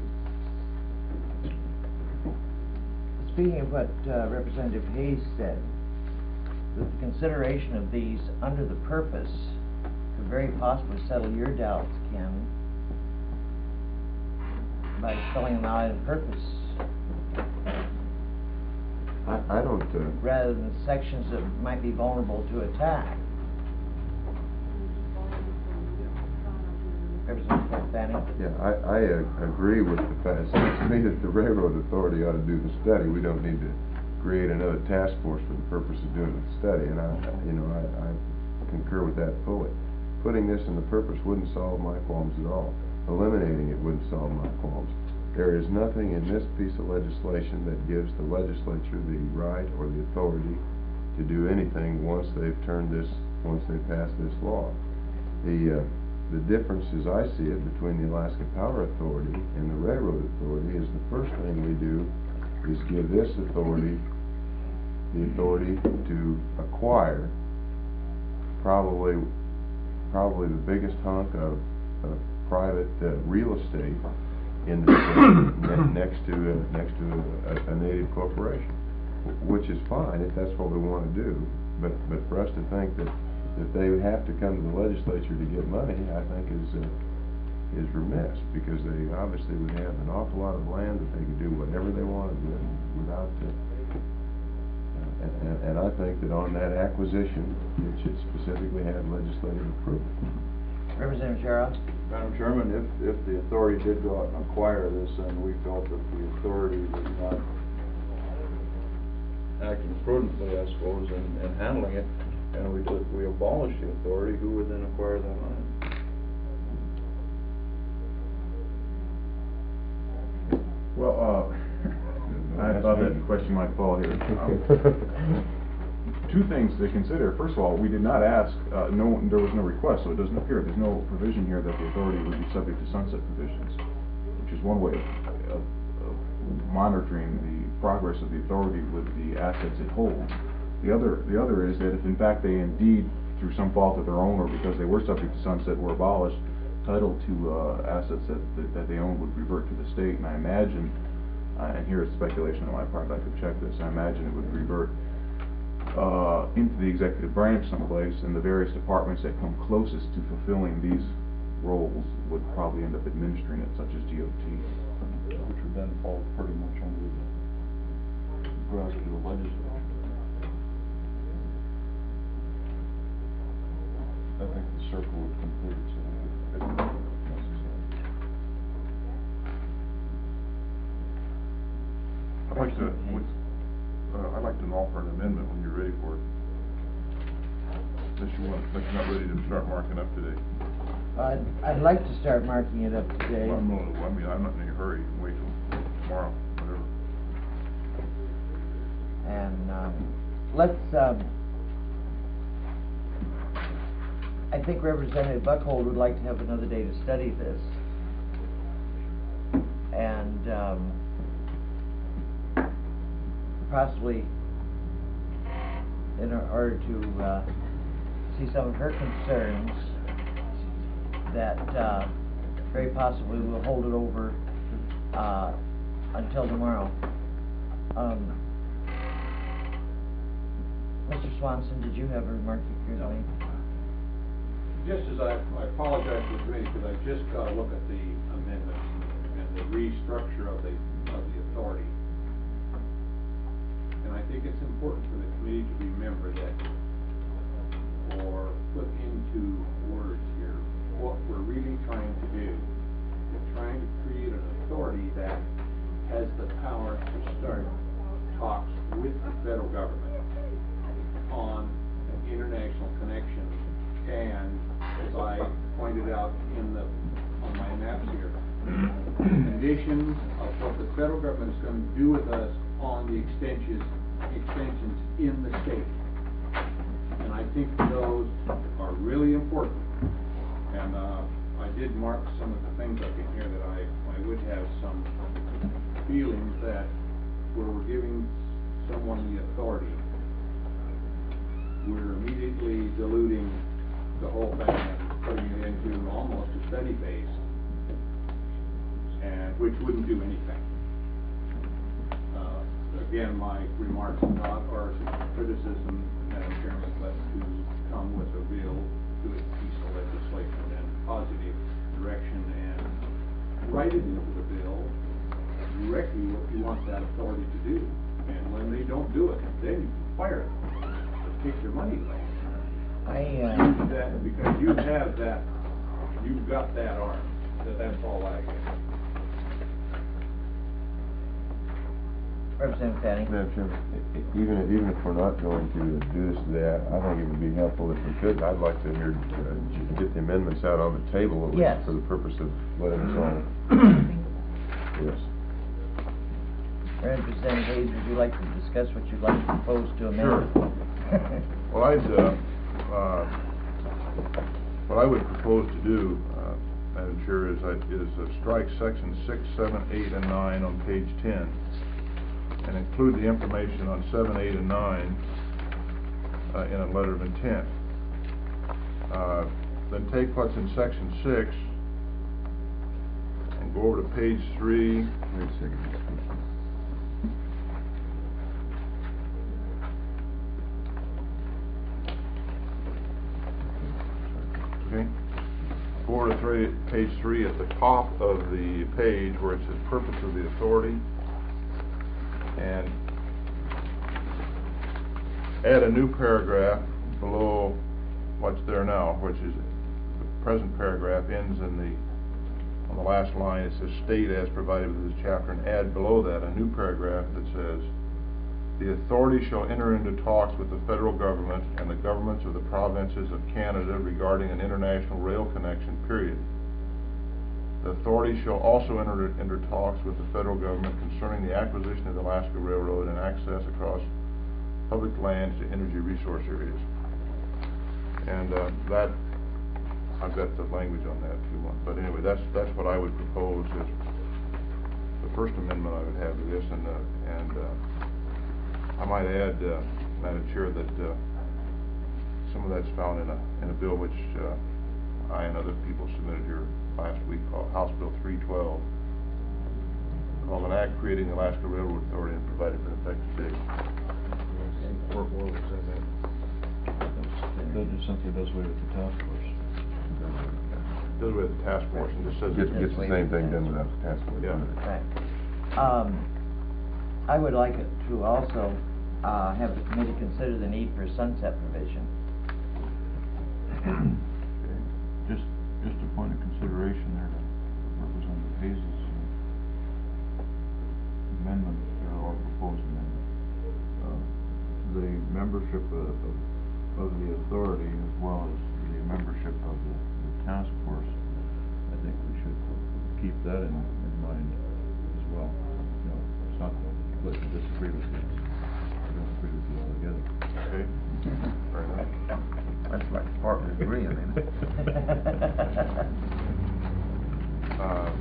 it. Speaking of what uh, Representative Hayes said, that the consideration of these under the purpose could very possibly settle your doubts, Ken, by spelling them out in purpose, I, I don't, uh, rather than sections that might be vulnerable to attack. Representative Fanning? yeah, I, I uh, agree with the fact, it seems to me that the railroad authority ought to do the study. We don't need to create another task force for the purpose of doing the study, and I, you know, I, I concur with that fully. Putting this in the purpose wouldn't solve my qualms at all. Eliminating it wouldn't solve my qualms. There is nothing in this piece of legislation that gives the legislature the right or the authority to do anything once they've turned this, once they pass this law. The, uh, the difference, as I see it, between the Alaska Power Authority and the Railroad Authority is the first thing we do is give this authority the authority to acquire probably, probably the biggest hunk of, of private uh, real estate in the state, ne- next to a, next to a, a native corporation, wh- which is fine if that's what we want to do. But but for us to think that that they have to come to the legislature to get money, I think is uh, is remiss, because they obviously would have an awful lot of land that they could do whatever they wanted with without. Uh, and, and, and I think that on that acquisition, it should specifically have legislative approval. Representative Sherrill? Madam Chairman, if, if the authority did go out and acquire this, and we felt that the authority was not acting prudently, I suppose, in, in handling it, and we did, we abolished the authority, who would then acquire that land? Well, uh, I thought that question might fall here. Um, Two things to consider. First of all, we did not ask, uh, no, there was no request, so it doesn't appear, there's no provision here that the authority would be subject to sunset provisions, which is one way of, of, of monitoring the progress of the authority with the assets it holds. The other, the other is that if in fact they indeed, through some fault of their own or because they were subject to sunset, were abolished, title to uh, assets that, that, that they own would revert to the state, and I imagine, uh, and here is speculation on my part, I could check this, I imagine it would revert uh, into the executive branch someplace, and the various departments that come closest to fulfilling these roles would probably end up administering it, such as D O T. Which would then fall pretty much under the grasp of the legislature. I think the circle would complete itself if necessary. I'd like to, would, uh, I'd like to offer an amendment when you're ready for it. Unless you want, unless you're not ready to start marking up today. I'd, I'd like to start marking it up today. Well, I'm willing to, I mean, I'm not in any hurry, wait till tomorrow, whatever. And, um, let's, um, I think Representative Buckhold would like to have another day to study this. And, um, possibly in order to, uh, see some of her concerns, that, uh, very possibly we'll hold it over, uh, until tomorrow. Um, Mister Swanson, did you have a remark you could make? Just as I, I apologize to the committee, because I just got a look at the amendments and the restructure of the, of the authority. And I think it's important for the committee to remember that, or put into words here, what we're really trying to do. We're trying to create an authority that has the power to start talks with the federal government on an international connection, and as I pointed out in the, on my maps here, conditions of what the federal government is going to do with us on the extensions, extensions in the state. And I think those are really important. And uh, I did mark some of the things up in here that I, I would have some feelings that where we're giving someone the authority, we're immediately diluting the whole thing and putting it into almost a study phase, and which wouldn't do anything. Uh, again, my remarks not are criticism, Madam Chairman, but to come with a real good piece of legislation and positive direction and write it into the bill directly what you want that authority to do. And when they don't do it, then you can fire them or take their money away. I, uh, That, because you have that, you've got that arm, that that's all I get. Representative Fanning. Madam Chairman, e- e- even, if- even if we're not going to do this today, I I think it would be helpful if we could, I'd like to hear, uh, j- get the amendments out on the table, at Yes. least for the purpose of letting us all. Yes. Representative Hayes, would you like to discuss what you'd like to propose to amend? Sure. Well, I'd, uh, uh, what I would propose to do, uh, Madam Chair, is I, is uh, strike section six, seven, eight, and nine on page ten, and include the information on seven, eight, and nine, uh, in a letter of intent. Uh, then take what's in section six, and go over to page three. Wait a second. Okay. Go over to three, page three at the top of the page where it says purpose of the authority, and add a new paragraph below what's there now, which is the present paragraph ends in the, on the last line it says state as provided with this chapter, and add below that a new paragraph that says the authority shall enter into talks with the federal government and the governments of the provinces of Canada regarding an international rail connection, period. The authority shall also enter into talks with the federal government concerning the acquisition of the Alaska Railroad and access across public lands to energy resource areas. And uh, that, I've got the language on that if you want. But anyway, that's that's what I would propose as the first amendment I would have to this, and uh, and. Uh, I might add, uh, Madam Chair, that uh, some of that's found in a in a bill which uh, I and other people submitted here last week, called House Bill three twelve, called an act creating the Alaska Railroad Authority and providing for an effective date. Where, where was that at? That just simply does away with the task force. Does away with the task force and just says. Gets, gets the same thing done without the task force. Yeah. Right. Um, I would like it to also, uh, have the committee consider the need for a sunset provision. Just, just a point of consideration there to Representative Hayes' amendment, or proposed amendment. Uh, membership of, of, of the authority as well as the membership of the, the task force, I think we should keep that in, in mind as well. You know, it's not that I disagree with you, I don't agree with you altogether. Okay, fair enough. That's like partners agreeing, isn't it? Uh,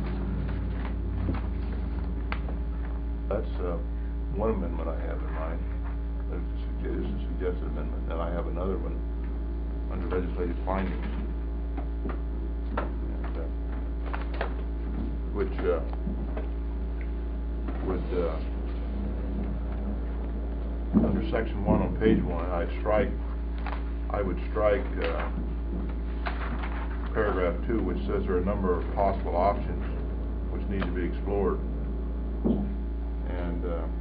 That's, uh, one amendment I have in mind. There's a sugge- this is a suggested amendment, and I have another one under legislative findings. And, uh, which, uh, would, uh, under section one on page one, I'd strike, I would strike, uh, paragraph two, which says there are a number of possible options which need to be explored. And, uh,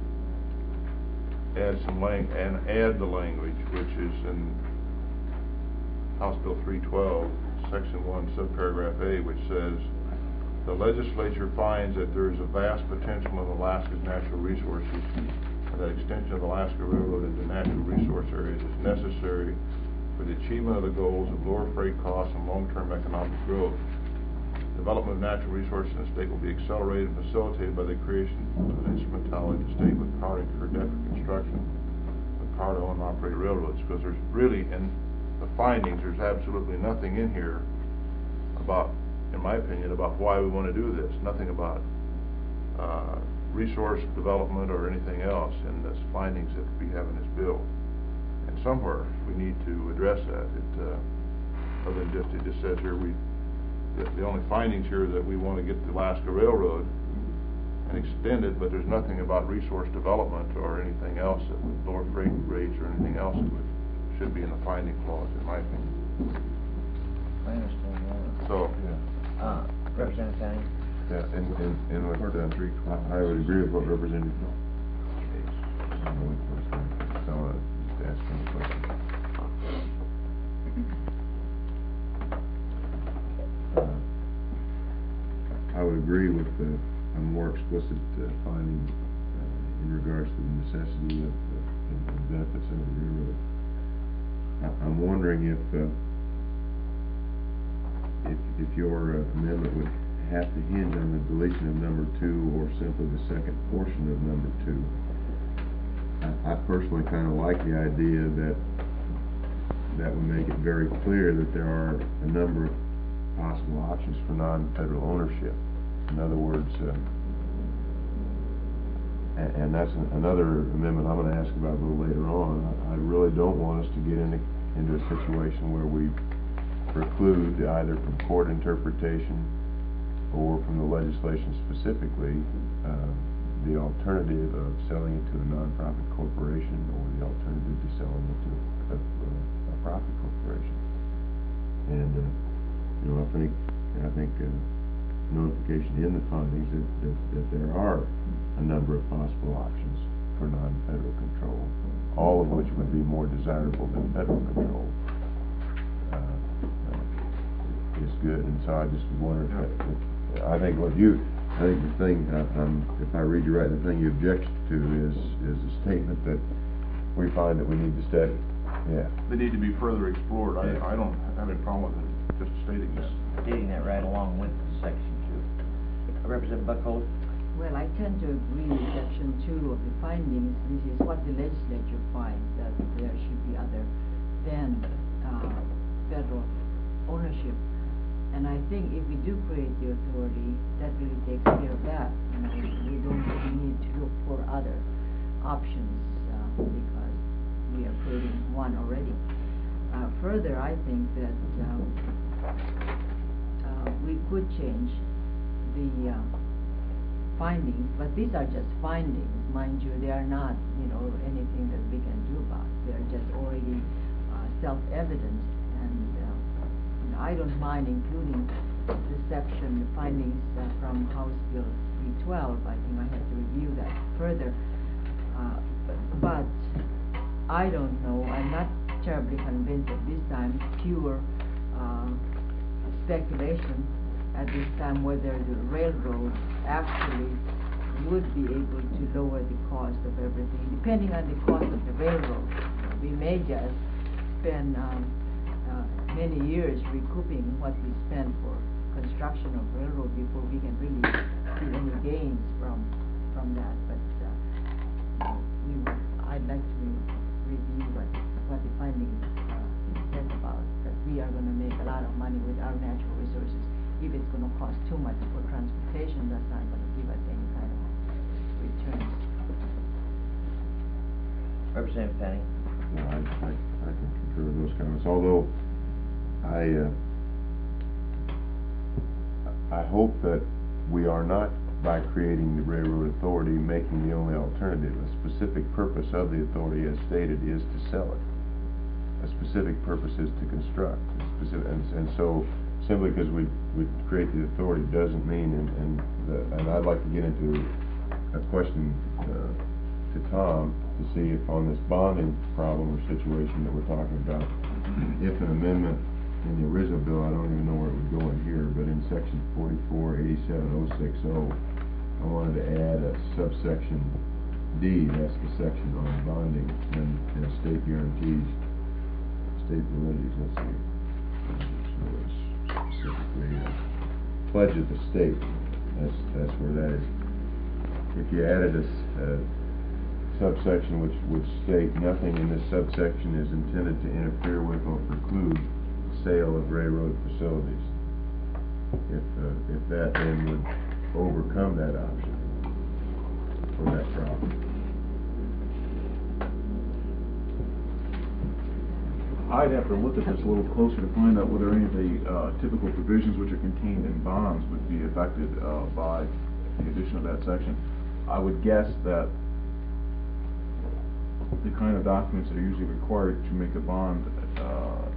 add some lang, and add the language, which is in House Bill three twelve, section one, subparagraph A, which says, the legislature finds that there is a vast potential in Alaska's natural resources, and that extension of the Alaska Railroad into natural resource areas is necessary for the achievement of the goals of lower freight costs and long-term economic growth. Development of natural resources in the state will be accelerated and facilitated by the creation of an instrumentality of the state with power to incur debt for construction, with power to own and operate railroads. Because there's really, in the findings, there's absolutely nothing in here about, in my opinion, about why we want to do this. Nothing about uh, resource development or anything else in this findings that we have in this bill. And somewhere we need to address that. It, uh, other than just, it just says here we. The, the only findings here that we want to get the Alaska Railroad and extend it, but there's nothing about resource development or anything else that would lower freight rates or anything else that would, should be in the finding clause, in my opinion. I understand that. So, Uh, Representative Fanning? Yeah, and, and, and what, uh, I I would agree with what Representative. I'm going first, so I wanna just ask him a question. Uh, I would agree with the, a more explicit uh, finding uh, in regards to the necessity of, uh, and the benefits of the railroad. I- I'm wondering if, uh, if, if your uh, amendment would have to hinge on the deletion of number two or simply the second portion of number two. I, I personally kind of like the idea that that would make it very clear that there are a number of possible options for non-federal ownership. In other words, uh, and, and that's an, another amendment I'm going to ask about a little later on. I, I really don't want us to get into, into a situation where we preclude either from court interpretation or from the legislation specifically uh, the alternative of selling it to a nonprofit corporation or the alternative to selling it to a, a, a profit corporation. And uh, you know, I think I think uh, notification in the findings that, that, that there are a number of possible options for non-federal control, all of which would be more desirable than federal control. Uh, uh, is good, and so I just wonder if, that, if I think what you, I think the thing, uh, um, if I read you right, the thing you object to is is a statement that we find that we need to study. Yeah. they need to be further explored. I, Yeah. I don't have any problem with it, just stating this. Stating that right along with section two. Uh, Representative Buckholz? Well, I tend to agree with section two of the findings. This is what the legislature finds, that there should be other than uh, federal ownership. And I think if we do create the authority, that really takes care of that. You know, we don't really need to look for other options uh, because we are creating one already. Uh, further, I think that um, uh, we could change the uh, findings, but these are just findings, mind you. They are not, you know, anything that we can do about. They are just already uh, self-evident, and uh, you know, I don't mind including the section, the findings uh, from House Bill three twelve. I think I have to review that further. Uh, but, but I don't know. I'm not terribly convinced at this time. Pure uh, speculation at this time whether the railroad actually would be able to lower the cost of everything, depending on the cost of the railroad. We may just spend, um, uh, many years recouping what we spent for construction of railroad before we can really see any gains from, from that, but, uh, we, I'd like to review what, what the findings, uh, says about, that we are gonna make a lot of money with our natural resources. If it's gonna cost too much for transportation, that's not gonna give us any kind of returns. Representative Penny? No, I, I, I can concur with those comments, although I, uh, I hope that we are not, by creating the railroad authority, making the only alternative. A specific purpose of the authority, as stated, is to sell it. A specific purpose is to construct. A specific, and, and so, simply because we, we create the authority doesn't mean, and, and, the, and I'd like to get into a question, uh, to Tom, to see if on this bonding problem or situation that we're talking about, if an amendment in the original bill, I don't even know where it would go in here, but in section forty-four eighty-seven oh six oh, I wanted to add a subsection D, that's the section on bonding and, and state guarantees, state validities, let's see. So it's specifically uh, pledge of the state, that's, that's where that is. If you added a, s- a subsection which would state nothing in this subsection is intended to interfere with or preclude sale of railroad facilities. If, uh, if that then would overcome that option for that problem. I'd have to look at this a little closer to find out whether any of the uh, typical provisions which are contained in bonds would be affected uh, by the addition of that section. I would guess that the kind of documents that are usually required to make a bond uh,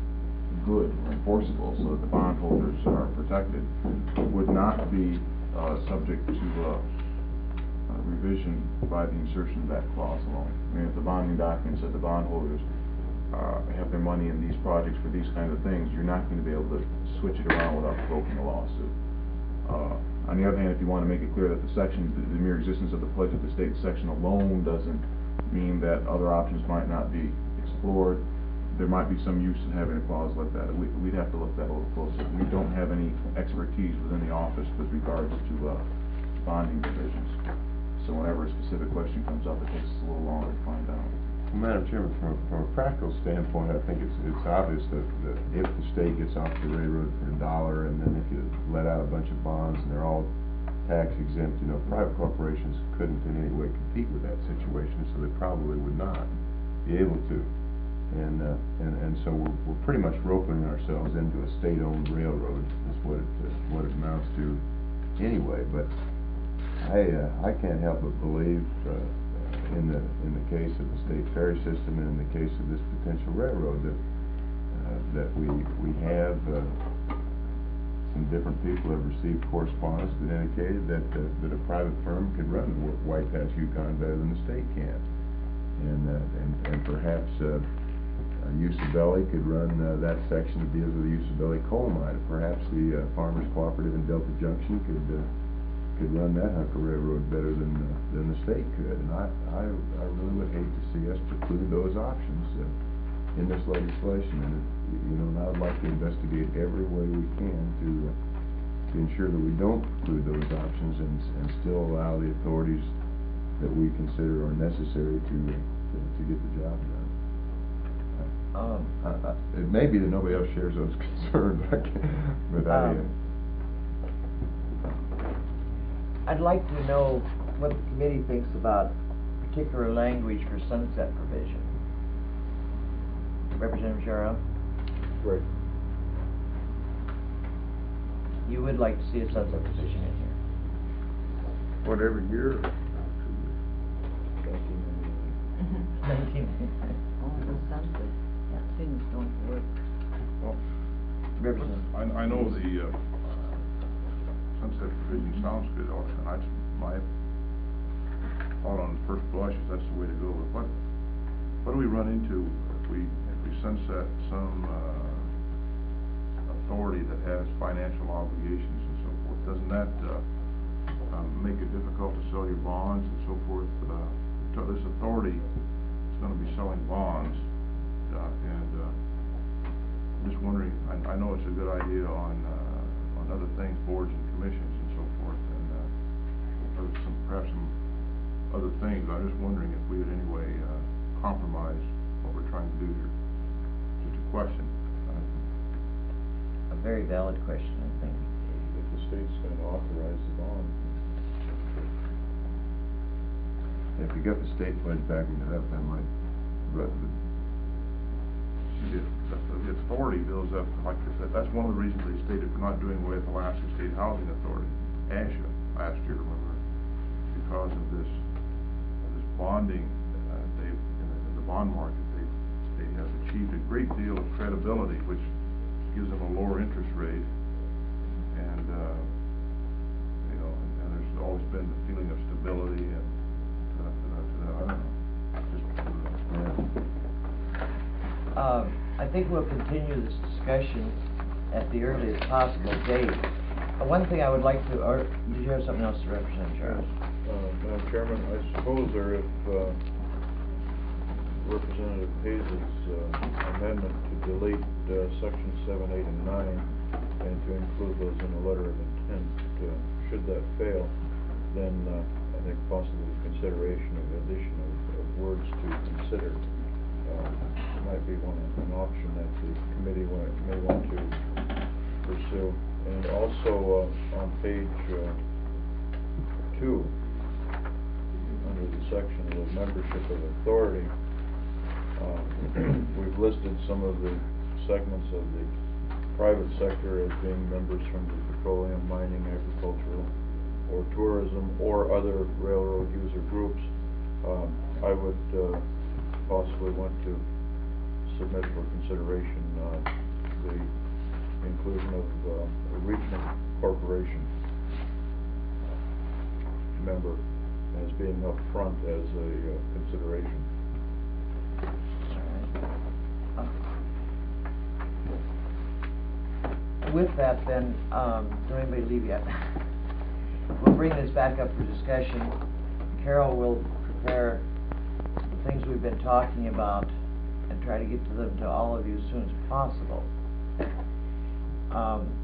good, enforceable, so that the bondholders are protected, would not be uh, subject to uh, uh, revision by the insertion of that clause alone. I mean, if the bonding documents said the bondholders uh, have their money in these projects for these kinds of things, you're not going to be able to switch it around without provoking a lawsuit. Uh, on the other hand, if you want to make it clear that the section, the, the mere existence of the pledge of the state section alone doesn't mean that other options might not be explored, there might be some use in having a clause like that. We, we'd have to look at that a little closer. We don't have any expertise within the office with regards to uh, bonding provisions. So whenever a specific question comes up, it takes us a little longer to find out. Well, Madam Chairman, from, a- from a practical standpoint, I think it's, it's obvious that, that if the state gets off the railroad for a dollar, and then if you let out a bunch of bonds and they're all tax exempt, you know, private corporations couldn't in any way compete with that situation, so they probably would not be able to. And, uh, and, and so we're, we're pretty much roping ourselves into a state-owned railroad, is what it, uh, what it amounts to anyway, but I, uh, I can't help but believe, uh, in the, in the case of the state ferry system and in the case of this potential railroad, that, uh, that we, we have, uh, some different people have received correspondence that indicated that, uh, that a private firm could run White Patch Yukon better than the state can. And, uh, and, and perhaps, uh, Uh, Usabelli could run uh, that section that deals with the Usabelli coal mine. Perhaps the uh, Farmers Cooperative in Delta Junction could uh, could run that hunk of railroad better than uh, than the state could. And I, I I really would hate to see us preclude those options uh, in this legislation. And it, you know, and I would like to investigate every way we can to uh, to ensure that we don't preclude those options and and still allow the authorities that we consider are necessary to uh, to, to get the job done. Um, I, I, it may be that nobody else shares those concerns, but I can't, but I, Um, I'd like to know what the committee thinks about particular language for sunset provision. Representative Shara, Right. you would like to see a sunset provision in here? What, every year? Nineteen. Oh, the sunset, yeah, things don't work. Well, Representative. I, I know the, uh, sunset provision sounds good, and I, my thought on first blush is that's the way to go, but what, what do we run into if we, if we sunset some, uh, authority that has financial obligations and so forth? Doesn't that, uh, um, make it difficult to sell your bonds and so forth. Uh, to this authority is gonna be selling bonds, uh, and, uh, I'm just wondering, I, I know it's a good idea on, uh, on other things, boards and commissions and so forth, and, uh, other- some, perhaps some other things. I'm just wondering if we would anyway, uh, compromise what we're trying to do here. Just a question. Uh, A very valid question, I think. If the state's gonna authorize the bond. If you got the state pledge backing it up, that might, but, but If the the authority builds up, like I said, that's one of the reasons they stated for not doing away with Alaska State Housing Authority, ASHA, last year, remember? Because of this, of this bonding, uh, they, in the, in the bond market, they, they have achieved a great deal of credibility, which gives them a lower interest rate. And, uh, you know, and, and there's always been the feeling of stability and, uh, uh, uh, I don't know, just, uh, yeah. Uh, I think we'll continue this discussion at the earliest possible date. Uh, one thing I would like to, or, did you have something else to represent, Charles? Uh, Madam Chairman, I suppose there, if, uh, Representative Hayes' uh, amendment to delete, uh, section seven, eight, and nine, and to include those in the letter of intent, uh, should that fail, then, uh, I think possibly consideration of addition of, of words to consider, uh, might be one, an option that the committee wa- may want to pursue. And also, uh, on page, uh, two, under the section of membership of authority, uh, we've listed some of the segments of the private sector as being members from the petroleum, mining, agricultural, or tourism, or other railroad user groups. Um, I would, uh, possibly want to submit for consideration, uh, the inclusion of, uh, a regional corporation member as being up front as a, uh, consideration. With that then, um, don't anybody leave yet. We'll bring this back up for discussion. Carol will prepare the things we've been talking about and try to get to them to all of you as soon as possible. Um,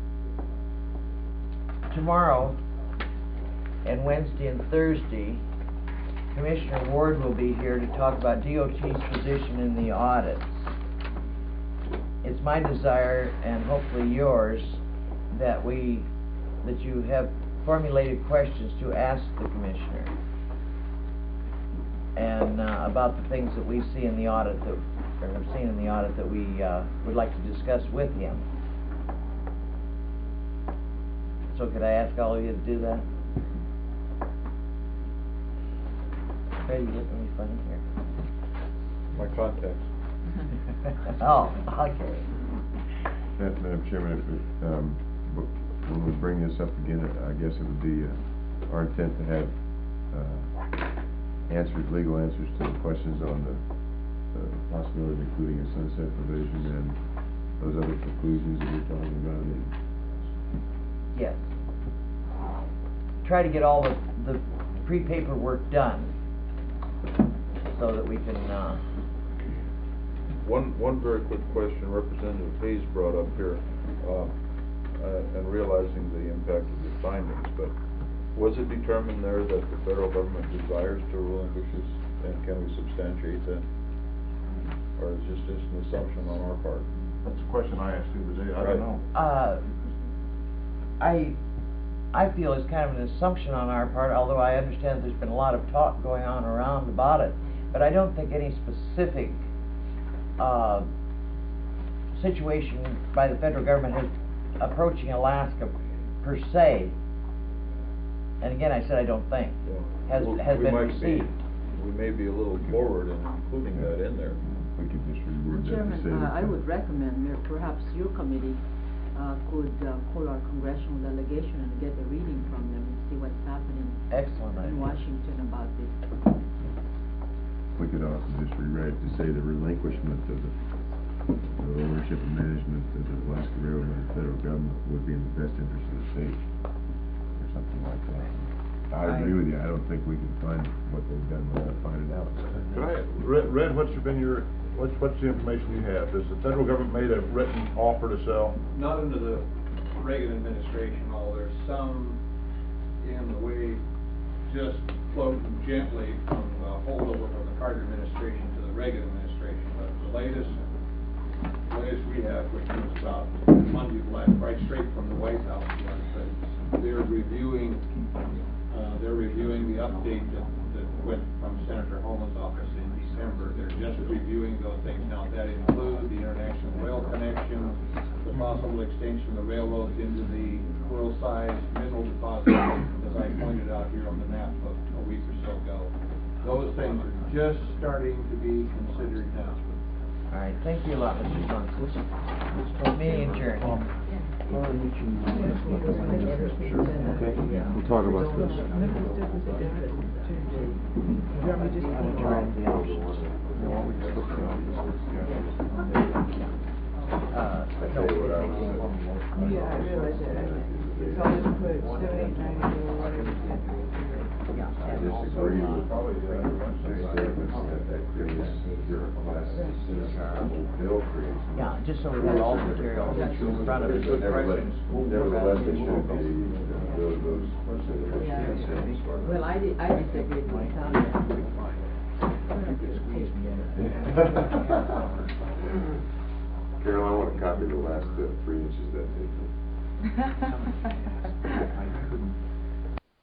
tomorrow and Wednesday and Thursday, Commissioner Ward will be here to talk about D O T's position in the audits. It's my desire, and hopefully yours, that we, that you have formulated questions to ask the Commissioner. And, uh, about the things that we see in the audit that, or have seen in the audit that we, uh, would like to discuss with him. So could I ask all of you to do that? Are you looking at me funny here? My contacts. Oh, okay. Ma- Madam Chairman, if, it, um, w- when we bring this up again, I guess it would be, uh, our intent to have, uh, answers, legal answers to the questions on the, the possibility of including a sunset provision and those other conclusions that we're talking about. And Yes. Try to get all the, the pre-paperwork done so that we can, uh, One, one very quick question Representative Hayes brought up here, uh, uh, and realizing the impact of the findings, but was it determined there that the federal government desires to relinquish this, and can we substantiate that? Or is this just an assumption on our part? that's a question I asked you today, I Right. don't know. uh, I, I feel it's kind of an assumption on our part, although I understand there's been a lot of talk going on around about it, but I don't think any specific, uh, situation by the federal government is approaching Alaska per se. And again, I said I don't think, Yeah. has, Well, has we been might be- received. We may be a little forward in including that in there. we could just reword that to Chairman, say uh, that. I would recommend mer- perhaps your committee uh, could uh, call our congressional delegation and get a reading from them and see what's happening Excellent idea. in Washington about this. We could also just rewrite it to say the relinquishment of the, the ownership and management of the Alaska Railroad and the federal government would be in the best interest of the state, or something like that. I I agree with you, I don't think we can find what they've done without finding out. Could I, Red, Red, what's been your, what's, what's the information you have? Has the federal government made a written offer to sell? Not under the Reagan administration, although there's some in the way just floating gently from the holdover from the Carter administration to the Reagan administration. But the latest, the latest we have, which was about Monday of last, right straight from the White House, was that they're reviewing, uh, they're reviewing the update that, that went from Senator Holman's office in December. They're just reviewing those things now. That includes the international rail connection, the possible extension of the railroads into the world-sized mineral deposits, as I pointed out here on the map a, a week or so ago. Those things are just starting to be considered now. All right, thank you a lot, Mister Francis. Meeting adjourned. Okay, we'll talk about this. Uh, I tell you what, I was, uh, Yeah, I realize that. It's all just put seven, eight, nine, or whatever. I disagree with the statements that that creates, comparable bill creates. Yeah, just so we have all the materials in front of us. Nevertheless, nevertheless, it should be, uh, those, those. Yeah, well, I di- I disagree with my comment. Carol, I want a copy of the last uh, three inches of that tape. I couldn't